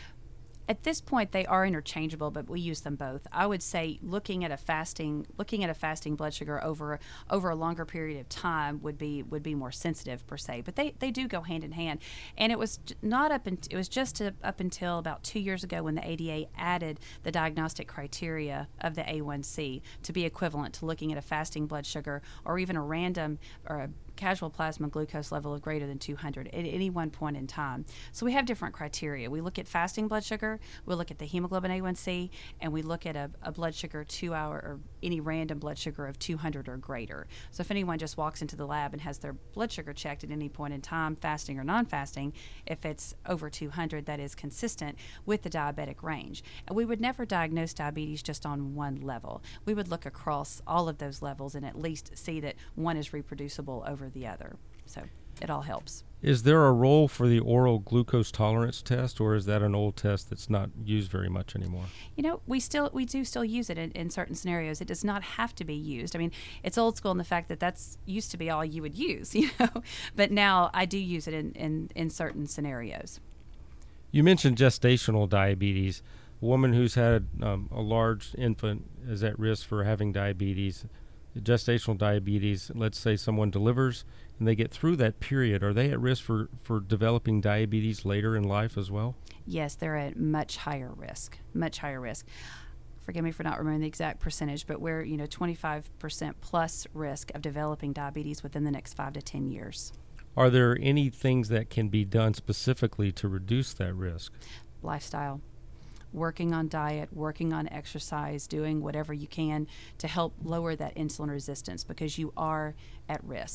At this point, they are interchangeable, but we use them both. I would say looking at a fasting, looking at a fasting blood sugar over over a longer period of time would be would be more sensitive per se. But they, they do go hand in hand. And it was not up in, it was just a, up until about two years ago when the A D A added the diagnostic criteria of the A one C to be equivalent to looking at a fasting blood sugar or even a random or a casual plasma glucose level of greater than two hundred at any one point in time. So we have different criteria. We look at fasting blood sugar, we look at the hemoglobin A one C, and we look at a, a blood sugar two hour or any random blood sugar of two hundred or greater. So if anyone just walks into the lab and has their blood sugar checked at any point in time, fasting or non-fasting, if it's over two hundred, that is consistent with the diabetic range. And we would never diagnose diabetes just on one level. We would look across all of those levels and at least see that one is reproducible over the other. So it all helps. Is there a role for the oral glucose tolerance test, or is that an old test that's not used very much anymore? You know, we still we do still use it in, in certain scenarios. It does not have to be used. I mean, it's old school in the fact that that's used to be all you would use, you know. But now I do use it in, in, in certain scenarios. You mentioned gestational diabetes. A woman who's had um, a large infant is at risk for having diabetes. Gestational diabetes, let's say someone delivers and they get through that period, are they at risk for, for developing diabetes later in life as well? Yes, they're at much higher risk, much higher risk. Forgive me for not remembering the exact percentage, but we're, you know, twenty-five percent plus risk of developing diabetes within the next five to ten years. Are there any things that can be done specifically to reduce that risk? Lifestyle. Working on diet, working on exercise, doing whatever you can to help lower that insulin resistance, because you are at risk.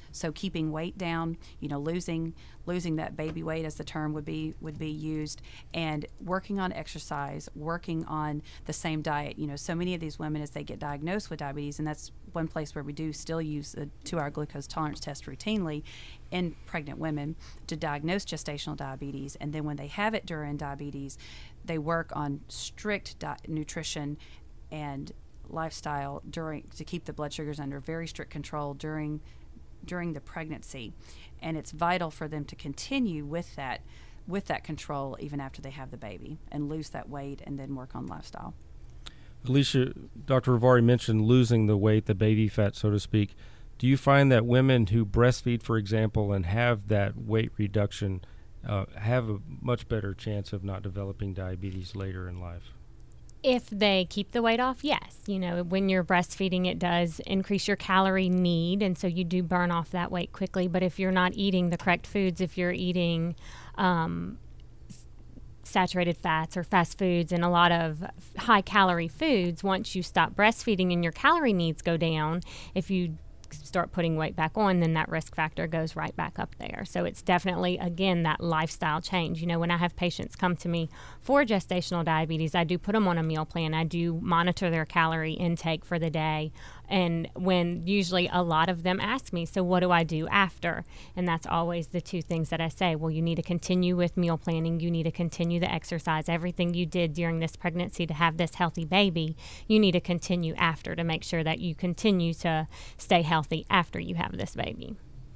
So keeping weight down, you know, losing losing that baby weight, as the term would be would be used, and working on exercise, working on the same diet. You know, so many of these women, as they get diagnosed with diabetes, and that's one place where we do still use a two-hour glucose tolerance test routinely in pregnant women to diagnose gestational diabetes. And then when they have it during diabetes, they work on strict di- nutrition and lifestyle during to keep the blood sugars under very strict control during during the pregnancy. And it's vital for them to continue with that with that control even after they have the baby, and lose that weight and then work on lifestyle. Alicia, Doctor Rivari mentioned losing the weight, the baby fat, so to speak. Do you find that women who breastfeed, for example, and have that weight reduction uh, have a much better chance of not developing diabetes later in life? If they keep the weight off, yes. You know, when you're breastfeeding, it does increase your calorie need, and so you do burn off that weight quickly. But if you're not eating the correct foods, if you're eating um, saturated fats or fast foods and a lot of high-calorie foods, once you stop breastfeeding and your calorie needs go down, if you start putting weight back on, then that risk factor goes right back up there. So it's definitely, again, that lifestyle change. You know, when I have patients come to me for gestational diabetes, I do put them on a meal plan. I do monitor their calorie intake for the day. And when usually a lot of them ask me, so what do I do after? And that's always the two things that I say. Well, you need to continue with meal planning. You need to continue the exercise. Everything you did during this pregnancy to have this healthy baby, you need to continue after to make sure that you continue to stay healthy after you have this baby.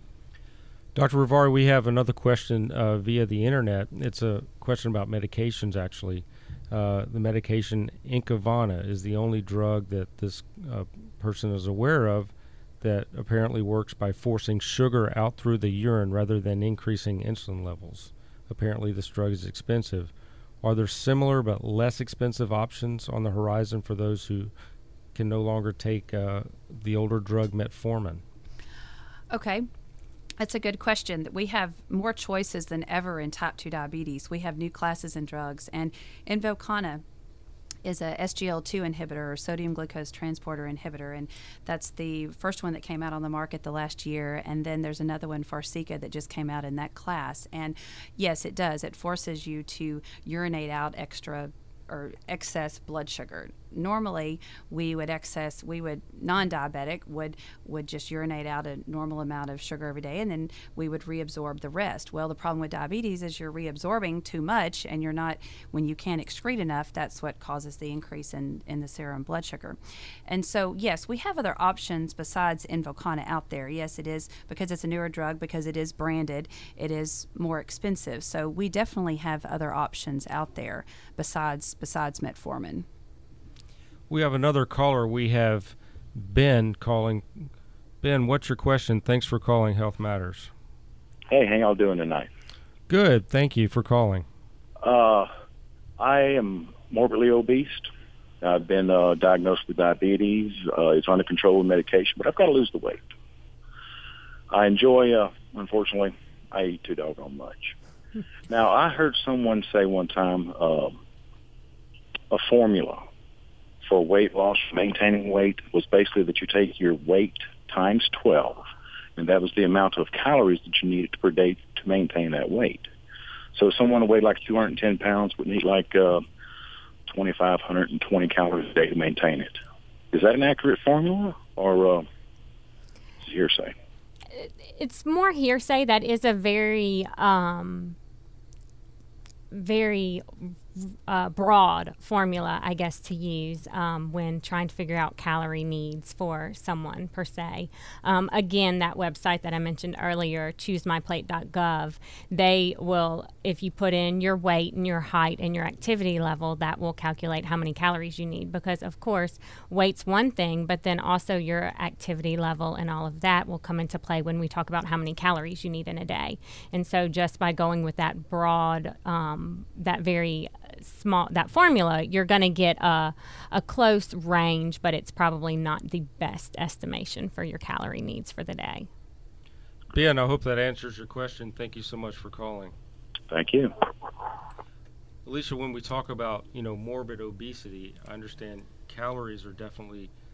Doctor Rivari, we have another question uh, via the internet. It's a question about medications, actually. Uh, the medication Incovana is the only drug that this uh, person is aware of that apparently works by forcing sugar out through the urine rather than increasing insulin levels. Apparently this drug is expensive. Are there similar but less expensive options on the horizon for those who can no longer take uh, the older drug metformin? Okay. That's a good question. We have more choices than ever in type two diabetes. We have new classes in drugs, and Invokana is a S G L two inhibitor, or sodium glucose transporter inhibitor, and that's the first one that came out on the market the last year. And then there's another one, Farxiga, that just came out in that class. And yes, it does. It forces you to urinate out extra or excess blood sugar. Normally, we would excess, we would, non-diabetic, would would just urinate out a normal amount of sugar every day, and then we would reabsorb the rest. Well, the problem with diabetes is you're reabsorbing too much, and you're not, when you can't excrete enough, that's what causes the increase in, in the serum blood sugar. And so, yes, we have other options besides Invokana out there. Yes, it is, because it's a newer drug, because it is branded, it is more expensive. So we definitely have other options out there besides besides metformin. We have another caller. We have Ben calling. Ben, what's your question? Thanks for calling Health Matters. Hey, how y'all doing tonight? Good. Thank you for calling. Uh, I am morbidly obese. I've been uh, diagnosed with diabetes. Uh, it's under control with medication, but I've got to lose the weight. I enjoy, uh, unfortunately, I eat too doggone much. Now, I heard someone say one time uh, a formula for weight loss, maintaining weight, was basically that you take your weight times twelve, and that was the amount of calories that you needed per day to maintain that weight. So someone who weighed like two hundred ten pounds would need like uh, two thousand five hundred twenty calories a day to maintain it. Is that an accurate formula, or uh, is it hearsay? It's more hearsay. That is a very, um, very uh, broad formula, I guess, to use um, when trying to figure out calorie needs for someone per se. Um, again, that website that I mentioned earlier, choose my plate dot gov, they will, if you put in your weight and your height and your activity level, that will calculate how many calories you need. Because, of course, weight's one thing, but then also your activity level and all of that will come into play when we talk about how many calories you need in a day. And so just by going with that broad, um, that very small, that formula, you're going to get a, a close range, but it's probably not the best estimation for your calorie needs for the day. Ben, I hope that answers your question. Thank you so much for calling. Thank you. Alicia, when we talk about, you know, morbid obesity, I understand calories are definitely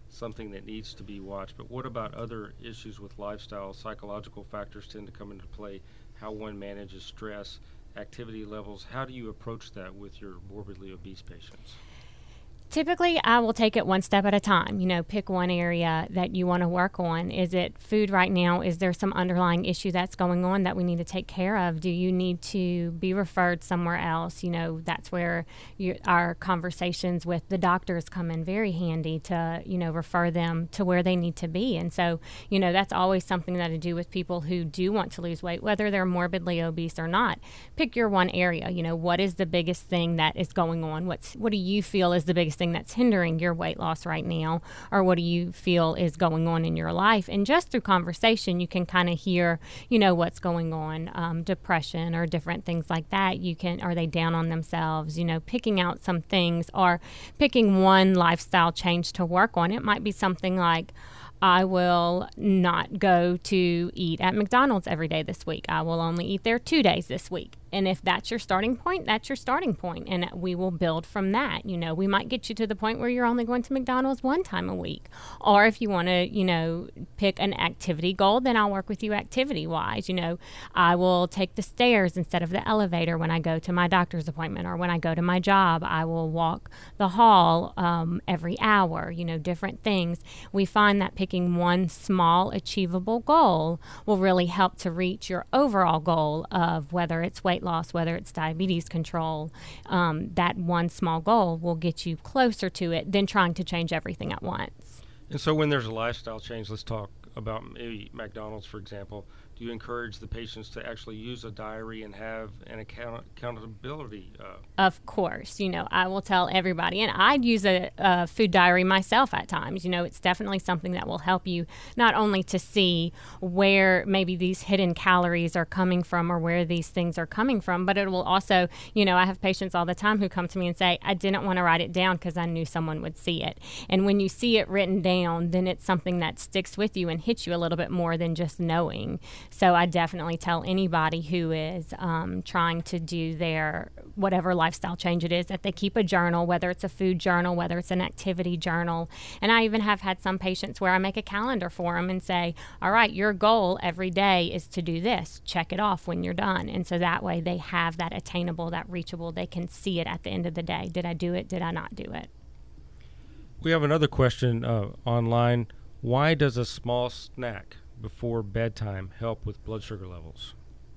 something that needs to be watched. But what about other issues with lifestyle? Psychological factors tend to come into play. How one manages stress, activity levels. How do you approach that with your morbidly obese patients? Typically, I will take it one step at a time. You know, pick one area that you want to work on. Is it food right now? Is there some underlying issue that's going on that we need to take care of? Do you need to be referred somewhere else? You know, that's where you, our conversations with the doctors come in very handy to, you know, refer them to where they need to be. And so, you know, that's always something that I do with people who do want to lose weight, whether they're morbidly obese or not. Pick your one area. You know, what is the biggest thing that is going on? What's what do you feel is the biggest thing that's hindering your weight loss right now, or what do you feel is going on in your life? And just through conversation, you can kind of hear, you know, what's going on, um, depression or different things like that. You can, are they down on themselves? You know, picking out some things or picking one lifestyle change to work on. It might be something like, I will not go to eat at McDonald's every day this week. I will only eat there two days this week. And if that's your starting point, that's your starting point, and we will build from that. You know, we might get you to the point where you're only going to McDonald's one time a week. Or if you want to, you know, pick an activity goal, then I'll work with you activity-wise. You know, I will take the stairs instead of the elevator when I go to my doctor's appointment, or when I go to my job, I will walk the hall um, every hour, you know, different things. We find that picking one small achievable goal will really help to reach your overall goal of whether it's weight loss, whether it's diabetes control. Um, that one small goal will get you closer to it than trying to change everything at once. And so when there's a lifestyle change, let's talk about maybe McDonald's, for example. Do you encourage the patients to actually use a diary and have an account- accountability? Uh, of course. You know, I will tell everybody, and I'd use a, a food diary myself at times. You know, it's definitely something that will help you not only to see where maybe these hidden calories are coming from or where these things are coming from, but it will also, you know, I have patients all the time who come to me and say, I didn't want to write it down because I knew someone would see it. And when you see it written down, then it's something that sticks with you and hits you a little bit more than just knowing. So I definitely tell anybody who is um, trying to do their whatever lifestyle change it is that they keep a journal, whether it's a food journal, whether it's an activity journal. And I even have had some patients where I make a calendar for them and say, all right, your goal every day is to do this. Check it off when you're done. And so that way they have that attainable, that reachable. They can see it at the end of the day. Did I do it? Did I not do it? We have another question uh, online. Why does a small snack before bedtime help with blood sugar levels?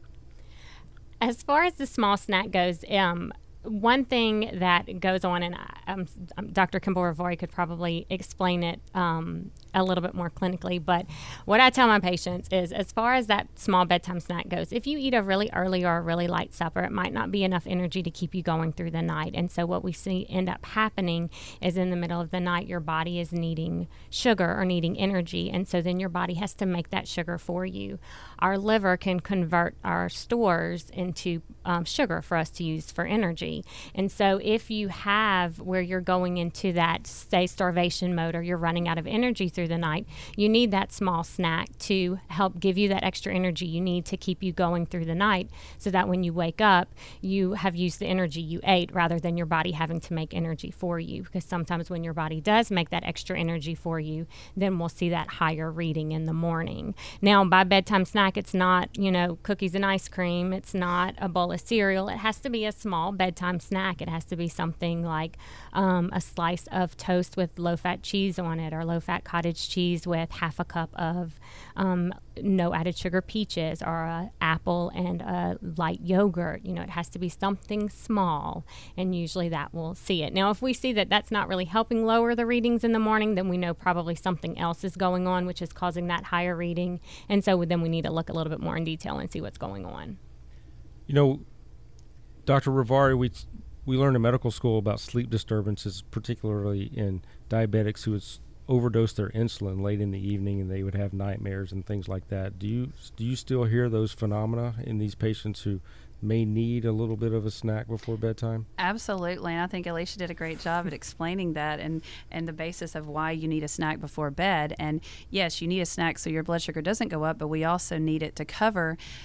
As far as the small snack goes, um, one thing that goes on, and um, Doctor Kimball Ravori could probably explain it um, a little bit more clinically, but what I tell my patients is, as far as that small bedtime snack goes, if you eat a really early or a really light supper, it might not be enough energy to keep you going through the night. And so what we see end up happening is in the middle of the night, your body is needing sugar or needing energy, and so then your body has to make that sugar for you. Our liver can convert our stores into um, sugar for us to use for energy. And so if you have where you're going into that, say, starvation mode, or you're running out of energy through the night, you need that small snack to help give you that extra energy you need to keep you going through the night, so that when you wake up, you have used the energy you ate rather than your body having to make energy for you. Because sometimes when your body does make that extra energy for you, then we'll see that higher reading in the morning. Now, by bedtime snack, it's not, you know, cookies and ice cream. It's not a bowl of cereal. It has to be a small bedtime snack. It has to be something like um, a slice of toast with low-fat cheese on it, or low-fat cottage cheese with half a cup of um, no added sugar peaches, or an apple and a light yogurt. You know, it has to be something small, and usually that will see it. Now, if we see that that's not really helping lower the readings in the morning, then we know probably something else is going on, which is causing that higher reading. And so then we need to look a little bit more in detail and see what's going on. You know, Doctor Ravori, we we learned in medical school about sleep disturbances, particularly in diabetics who would overdose their insulin late in the evening, and they would have nightmares and things like that. Do you do you still hear those phenomena in these patients who may need a little bit of a snack before bedtime? Absolutely, and I think Alicia did a great job at explaining that and, and the basis of why you need a snack before bed. And yes, you need a snack so your blood sugar doesn't go up, but we also need it to cover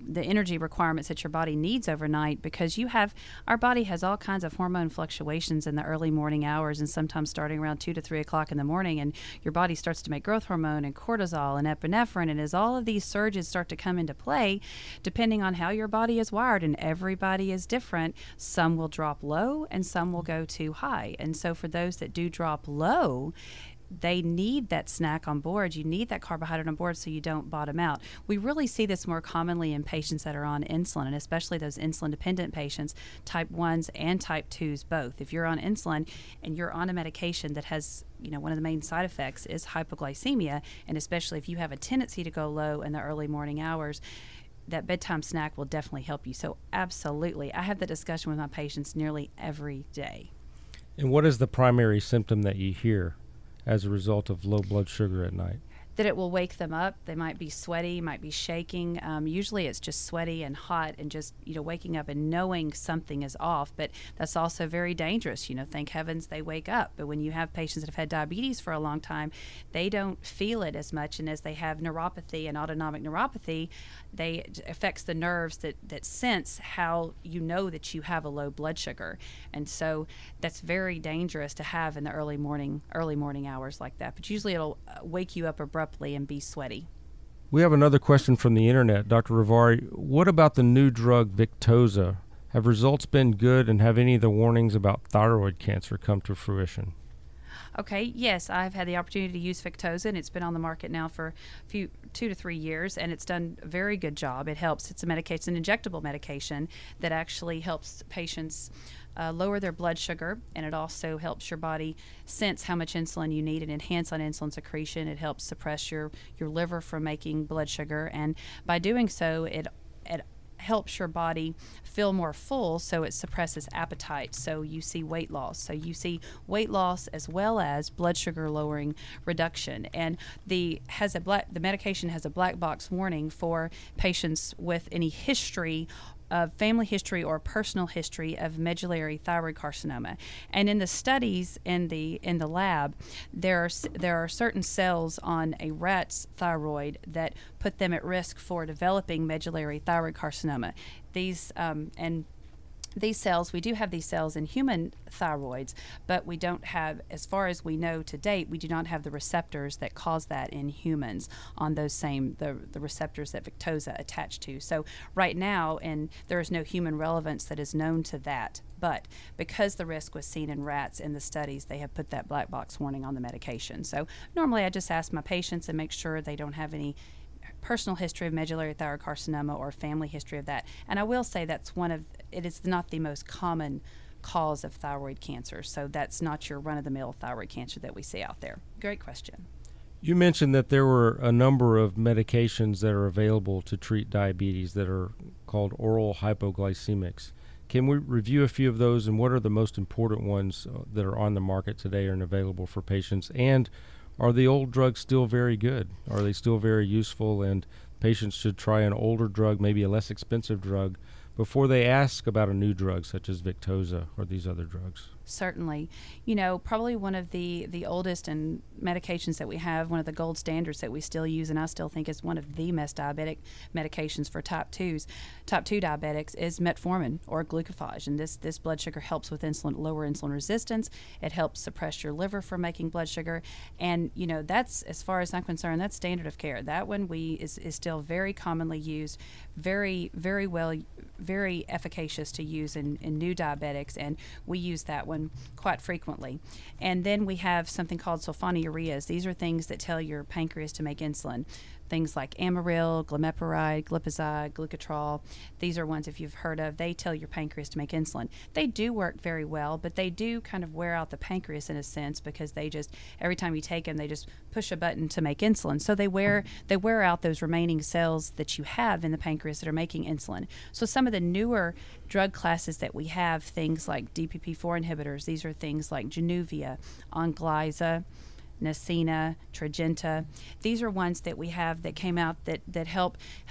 the energy requirements that your body needs overnight, because you have our body has all kinds of hormone fluctuations in the early morning hours, and sometimes starting around two to three o'clock in the morning, and your body starts to make growth hormone and cortisol and epinephrine, and as all of these surges start to come into play, depending on how your body is wired, and everybody is different, some will drop low and some will go too high. And so for those that do drop low, they need that snack on board. You need that carbohydrate on board so you don't bottom out. We really see this more commonly in patients that are on insulin, and especially those insulin-dependent patients, type ones and type twos both. If you're on insulin and you're on a medication that has, you know, one of the main side effects is hypoglycemia, and especially if you have a tendency to go low in the early morning hours, that bedtime snack will definitely help you. So absolutely, I have that discussion with my patients nearly every day. And what is the primary symptom that you hear as a result of low blood sugar at night? That it will wake them up. They might be sweaty, might be shaking. Um, usually it's just sweaty and hot and just, you know, waking up and knowing something is off. But that's also very dangerous. You know, thank heavens they wake up. But when you have patients that have had diabetes for a long time, they don't feel it as much. And as they have neuropathy and autonomic neuropathy, they it affects the nerves that, that sense how you know that you have a low blood sugar. And so that's very dangerous to have in the early morning, early morning hours like that. But usually it'll wake you up abruptly and be sweaty. We have another question from the internet. Doctor Rivari, what about the new drug Victoza? Have results been good, and have any of the warnings about thyroid cancer come to fruition? Okay, yes, I've had the opportunity to use Victoza, and it's been on the market now for a few, two to three years, and it's done a very good job. It helps. It's a medication, an injectable medication that actually helps patients uh, lower their blood sugar, and it also helps your body sense how much insulin you need and enhance on insulin secretion. It helps suppress your, your liver from making blood sugar, and by doing so, it it helps your body feel more full, so it suppresses appetite, so you see weight loss. So you see weight loss as well as blood sugar lowering reduction. And the has a black the medication has a black box warning for patients with any history of family history or personal history of medullary thyroid carcinoma. And in the studies in the in the lab, there are there are certain cells on a rat's thyroid that put them at risk for developing medullary thyroid carcinoma. These um, and these cells, we do have these cells in human thyroids, but we don't have, as far as we know to date, we do not have the receptors that cause that in humans on those same, the, the receptors that Victoza attach to. So right now, and there is no human relevance that is known to that, but because the risk was seen in rats in the studies, they have put that black box warning on the medication. So normally I just ask my patients and make sure they don't have any personal history of medullary thyroid carcinoma or family history of that. And I will say that's one of, it is not the most common cause of thyroid cancer. So that's not your run-of-the-mill thyroid cancer that we see out there. Great question. You mentioned that there were a number of medications that are available to treat diabetes that are called oral hypoglycemics. Can we review a few of those, and what are the most important ones that are on the market today and available for patients? And are the old drugs still very good? Are they still very useful, and patients should try an older drug, maybe a less expensive drug, before they ask about a new drug such as Victoza or these other drugs? Certainly. You know, probably one of the, the oldest and medications that we have, one of the gold standards that we still use, and I still think is one of the best diabetic medications for type twos, type two diabetics, is metformin or glucophage. And this, this blood sugar helps with insulin, lower insulin resistance. It helps suppress your liver from making blood sugar. And, you know, that's, as far as I'm concerned, that's standard of care. That one we is, is still very commonly used, very, very well, very efficacious to use in, in new diabetics, and we use that one quite frequently. And then we have something called sulfonylureas. These are things that tell your pancreas to make insulin. Things like Amaryl, glimepiride, glipizide, glucotrol. These are ones, if you've heard of, they tell your pancreas to make insulin. They do work very well, but they do kind of wear out the pancreas in a sense, because they just, every time you take them, they just push a button to make insulin. So they wear they wear out those remaining cells that you have in the pancreas that are making insulin. So some of the newer drug classes that we have, things like D P P four inhibitors, these are things like Januvia, Onglyza, Nasina, Tradjenta. These are ones that we have that came out that, that help help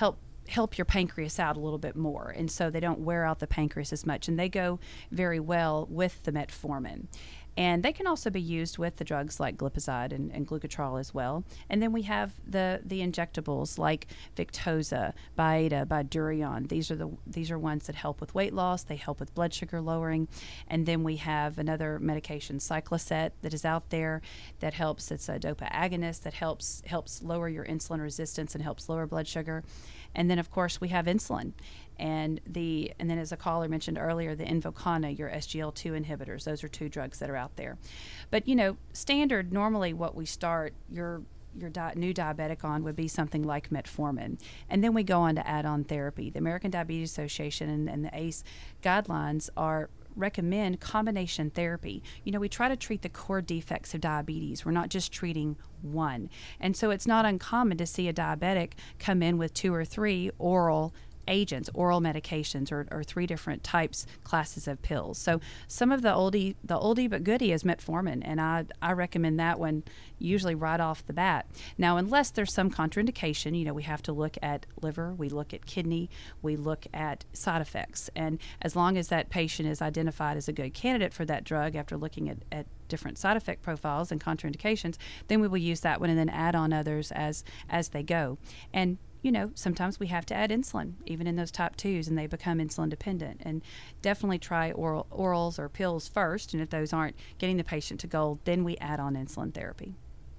help your pancreas out a little bit more, and so they don't wear out the pancreas as much, and they go very well with the metformin. And they can also be used with the drugs like glipizide and, and glucotrol as well. And then we have the the injectables like Victoza, Byetta, Bydureon. These are the these are ones that help with weight loss. They help with blood sugar lowering. And then we have another medication, Cyclocet, that is out there that helps. It's a dopa agonist that helps helps lower your insulin resistance and helps lower blood sugar. And then of course we have insulin. And the and then as a caller mentioned earlier, the Invokana, your S G L two inhibitors. Those are two drugs that are out there. But you know, standard normally what we start your your di- new diabetic on would be something like metformin, and then we go on to add-on therapy. The American Diabetes Association and, and the A C E guidelines are recommend combination therapy. You know, we try to treat the core defects of diabetes. We're not just treating one, and so it's not uncommon to see a diabetic come in with two or three oral agents, oral medications, or, or three different types, classes of pills. So some of the oldie, the oldie but goodie is metformin, and I, I recommend that one usually right off the bat. Now, unless there's some contraindication, you know, we have to look at liver, we look at kidney, we look at side effects. And as long as that patient is identified as a good candidate for that drug after looking at, at different side effect profiles and contraindications, then we will use that one and then add on others as as they go. And you know, sometimes we have to add insulin, even in those type twos, and they become insulin dependent. And definitely try oral, orals or pills first, and if those aren't getting the patient to goal, then we add on insulin therapy.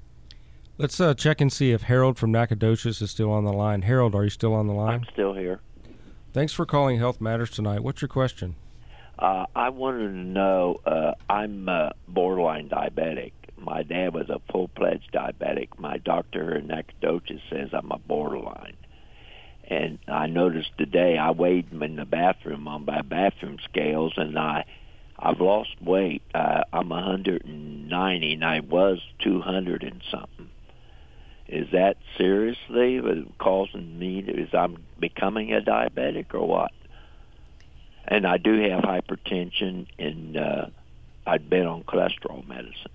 Let's uh, check and see if Harold from Nacogdoches is still on the line. Harold, are you still on the line? I'm still here. Thanks for calling Health Matters tonight. What's your question? Uh, I wanted to know, uh, I'm uh, borderline diabetic. My dad was a full-fledged diabetic. My doctor in Nacogdoches says I'm a borderline. And I noticed today I weighed him in the bathroom on my bathroom scales, and I, I've lost weight. Uh, I'm one hundred ninety, and I was two hundred and something. Is that seriously causing me, to, is I'm becoming a diabetic or what? And I do have hypertension, and uh, I've been on cholesterol medicine.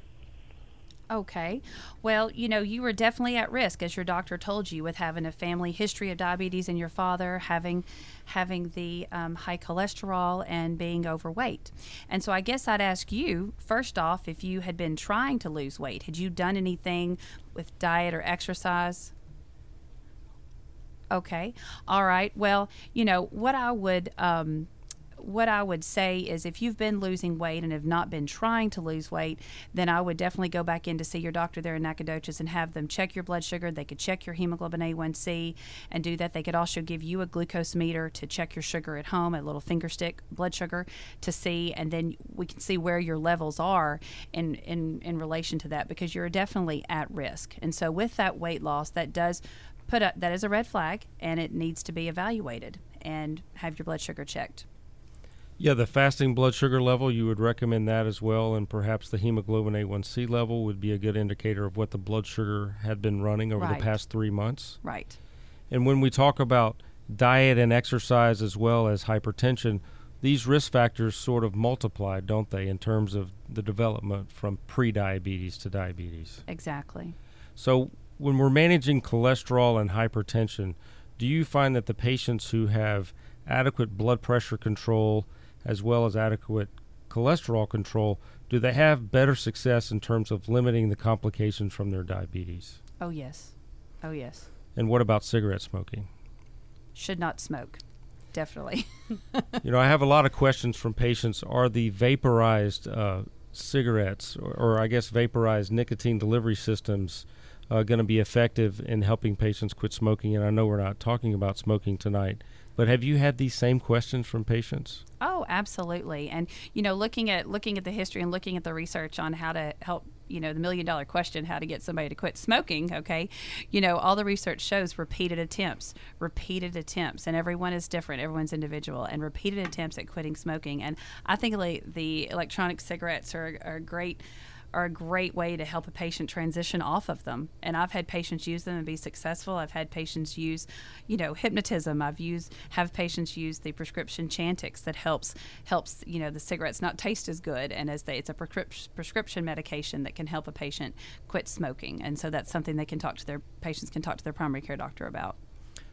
Okay. Well, you know, you were definitely at risk, as your doctor told you, with having a family history of diabetes in your father, having having the um, high cholesterol, and being overweight. And so I guess I'd ask you, first off, if you had been trying to lose weight. Had you done anything with diet or exercise? Okay. All right. Well, you know, what I would... Um, What I would say is if you've been losing weight and have not been trying to lose weight, then I would definitely go back in to see your doctor there in Nacogdoches and have them check your blood sugar. They could check your hemoglobin A one C and do that. They could also give you a glucose meter to check your sugar at home, a little finger stick blood sugar to see, and then we can see where your levels are in, in, in relation to that, because you're definitely at risk. And so with that weight loss, that does put up, that is a red flag, and it needs to be evaluated and have your blood sugar checked. Yeah, the fasting blood sugar level, you would recommend that as well, and perhaps the hemoglobin A one C level would be a good indicator of what the blood sugar had been running over Right. the past three months. Right. And when we talk about diet and exercise as well as hypertension, these risk factors sort of multiply, don't they, in terms of the development from pre-diabetes to diabetes? Exactly. So when we're managing cholesterol and hypertension, do you find that the patients who have adequate blood pressure control as well as adequate cholesterol control, do they have better success in terms of limiting the complications from their diabetes? Oh, yes. Oh, yes. And what about cigarette smoking? Should not smoke. Definitely. You know, I have a lot of questions from patients. Are the vaporized uh, cigarettes, or, or I guess vaporized nicotine delivery systems, uh, going to be effective in helping patients quit smoking? And I know we're not talking about smoking tonight, but have you had these same questions from patients? Oh, absolutely. And, you know, looking at looking at the history and looking at the research on how to help, you know, the million dollar question, how to get somebody to quit smoking, okay, you know, all the research shows repeated attempts, repeated attempts, and everyone is different. Everyone's individual, and repeated attempts at quitting smoking. And I think like, the electronic cigarettes are, are a great are a great way to help a patient transition off of them. And I've had patients use them and be successful. I've had patients use, you know, hypnotism. I've used, have patients use the prescription Chantix that helps, helps, you know, the cigarettes not taste as good. And as they, it's a prescrip- prescription medication that can help a patient quit smoking. And so that's something they can talk to their, patients can talk to their primary care doctor about.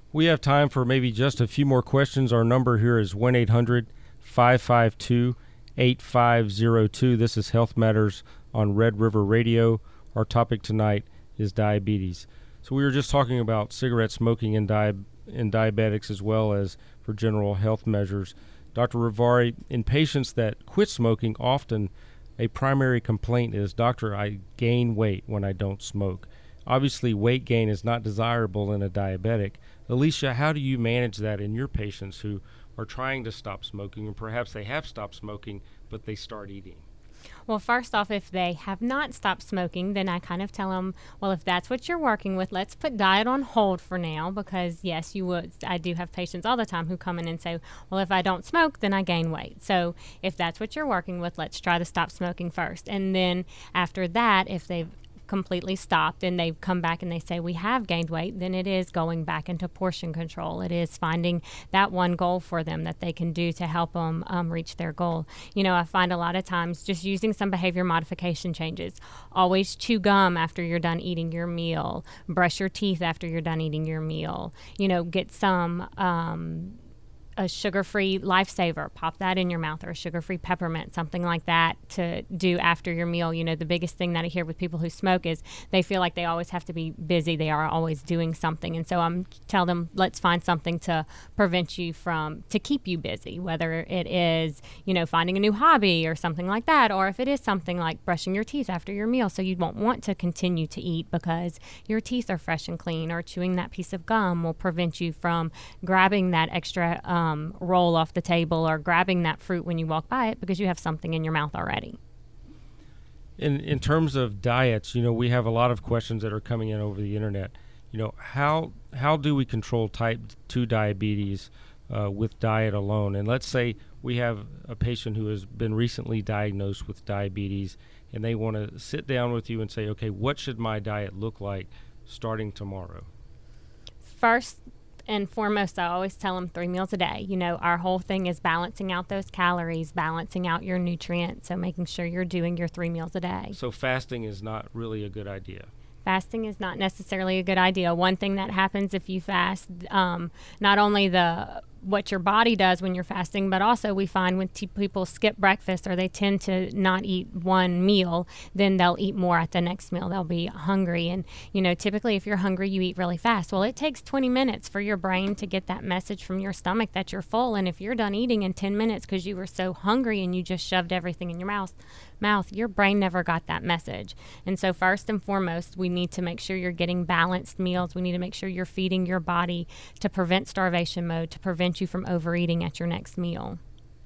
We have time for maybe just a few more questions. Our number here is one eight hundred five five two eight five zero two. This is Health Matters on Red River Radio. Our topic tonight is diabetes. So we were just talking about cigarette smoking in, di- in diabetics as well as for general health measures. Doctor Rivari, in patients that quit smoking, often a primary complaint is, Doctor, I gain weight when I don't smoke. Obviously, weight gain is not desirable in a diabetic. Alicia, how do you manage that in your patients who are trying to stop smoking, and perhaps they have stopped smoking, but they start eating? Well, first off, if they have not stopped smoking, then I kind of tell them, well, if that's what you're working with, let's put diet on hold for now, because yes, you would. I do have patients all the time who come in and say, well, if I don't smoke, then I gain weight. So if that's what you're working with, let's try to stop smoking first. And then after that, if they've completely stopped and they've come back and they say we have gained weight, then it is going back into portion control. It is finding that one goal for them that they can do to help them um, reach their goal. You know, I find a lot of times just using some behavior modification changes. Always chew gum after you're done eating your meal. Brush your teeth after you're done eating your meal. You know, get some um, a sugar-free Lifesaver, pop that in your mouth, or a sugar-free peppermint, something like that to do after your meal. You know, the biggest thing that I hear with people who smoke is they feel like they always have to be busy. They are always doing something. And so I'm tell them, let's find something to prevent you from, to keep you busy, whether it is, you know, finding a new hobby or something like that, or if it is something like brushing your teeth after your meal so you won't want to continue to eat because your teeth are fresh and clean, or chewing that piece of gum will prevent you from grabbing that extra um, Um, roll off the table or grabbing that fruit when you walk by it because you have something in your mouth already. In in terms of diets, you know, we have a lot of questions that are coming in over the internet. You know, how how do we control type two diabetes uh, with diet alone? And let's say we have a patient who has been recently diagnosed with diabetes, and they want to sit down with you and say, okay, what should my diet look like starting tomorrow? First and foremost, I always tell them three meals a day. You know, our whole thing is balancing out those calories, balancing out your nutrients, so making sure you're doing your three meals a day. So fasting is not really a good idea. Fasting is not necessarily a good idea. One thing that happens if you fast, um, not only the what your body does when you're fasting, but also we find when t- people skip breakfast or they tend to not eat one meal, then they'll eat more at the next meal. They'll be hungry. And, you know, typically if you're hungry, you eat really fast. Well, it takes twenty minutes for your brain to get that message from your stomach that you're full. And if you're done eating in ten minutes because you were so hungry and you just shoved everything in your mouth, mouth, your brain never got that message. And so first and foremost, we need to make sure you're getting balanced meals. We need to make sure you're feeding your body to prevent starvation mode, to prevent you from overeating at your next meal.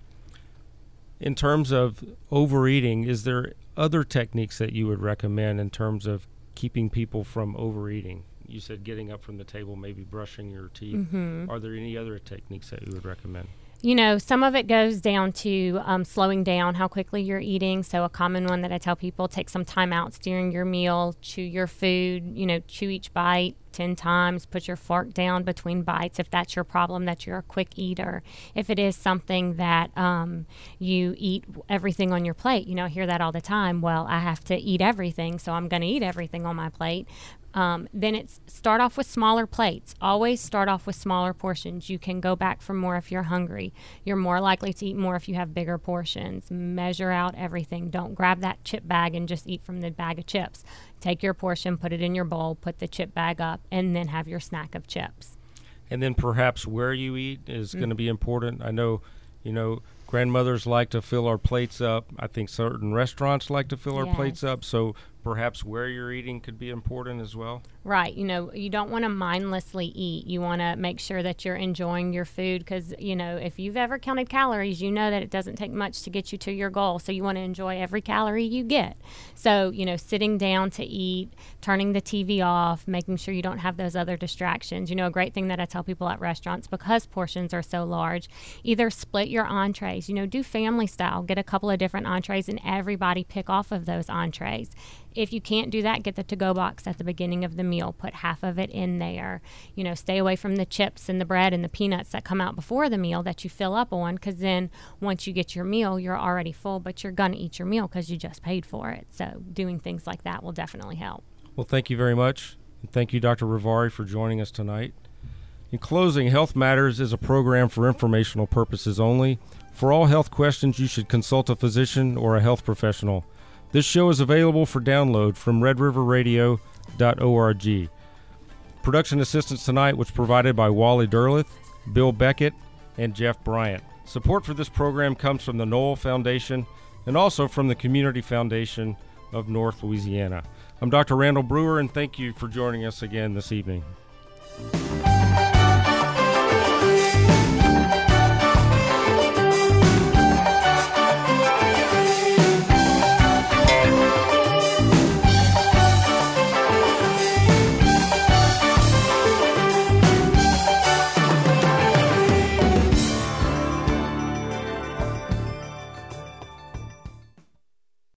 In terms of overeating, is there other techniques that you would recommend in terms of keeping people from overeating? You said getting up from the table, maybe brushing your teeth. Mm-hmm. Are there any other techniques that you would recommend? You know, some of it goes down to um, slowing down how quickly you're eating. So a common one that I tell people, take some time out during your meal, chew your food, you know, chew each bite ten times, put your fork down between bites if that's your problem, that you're a quick eater. If it is something that um, you eat everything on your plate, you know, I hear that all the time. Well, I have to eat everything, so I'm going to eat everything on my plate. Um, then it's start off with smaller plates. Always start off with smaller portions. You can go back for more if you're hungry. You're more likely to eat more if you have bigger portions. Measure out everything. Don't grab that chip bag and just eat from the bag of chips. Take your portion, put it in your bowl, put the chip bag up, and then have your snack of chips. And then perhaps where you eat is mm-hmm. going to be important. I know, you know, grandmothers like to fill our plates up. I think certain restaurants like to fill yes. our plates up. So perhaps where you're eating could be important as well. Right. You know, you don't want to mindlessly eat. You want to make sure that you're enjoying your food because, you know, if you've ever counted calories, you know that it doesn't take much to get you to your goal. So you want to enjoy every calorie you get. So, you know, sitting down to eat, turning the T V off, making sure you don't have those other distractions. You know, a great thing that I tell people at restaurants, because portions are so large, either split your entrees, you know, do family style, get a couple of different entrees and everybody pick off of those entrees. If you can't do that, get the to-go box at the beginning of the meal. Put half of it in there. You know, stay away from the chips and the bread and the peanuts that come out before the meal that you fill up on, because then once you get your meal, you're already full, but you're going to eat your meal because you just paid for it. So doing things like that will definitely help. Well, thank you very much. And thank you, Doctor Rivari, for joining us tonight. In closing, Health Matters is a program for informational purposes only. For all health questions, you should consult a physician or a health professional. This show is available for download from red river radio dot org. Production assistance tonight was provided by Wally Derleth, Bill Beckett, and Jeff Bryant. Support for this program comes from the Knoll Foundation and also from the Community Foundation of North Louisiana. I'm Doctor Randall Brewer, and thank you for joining us again this evening.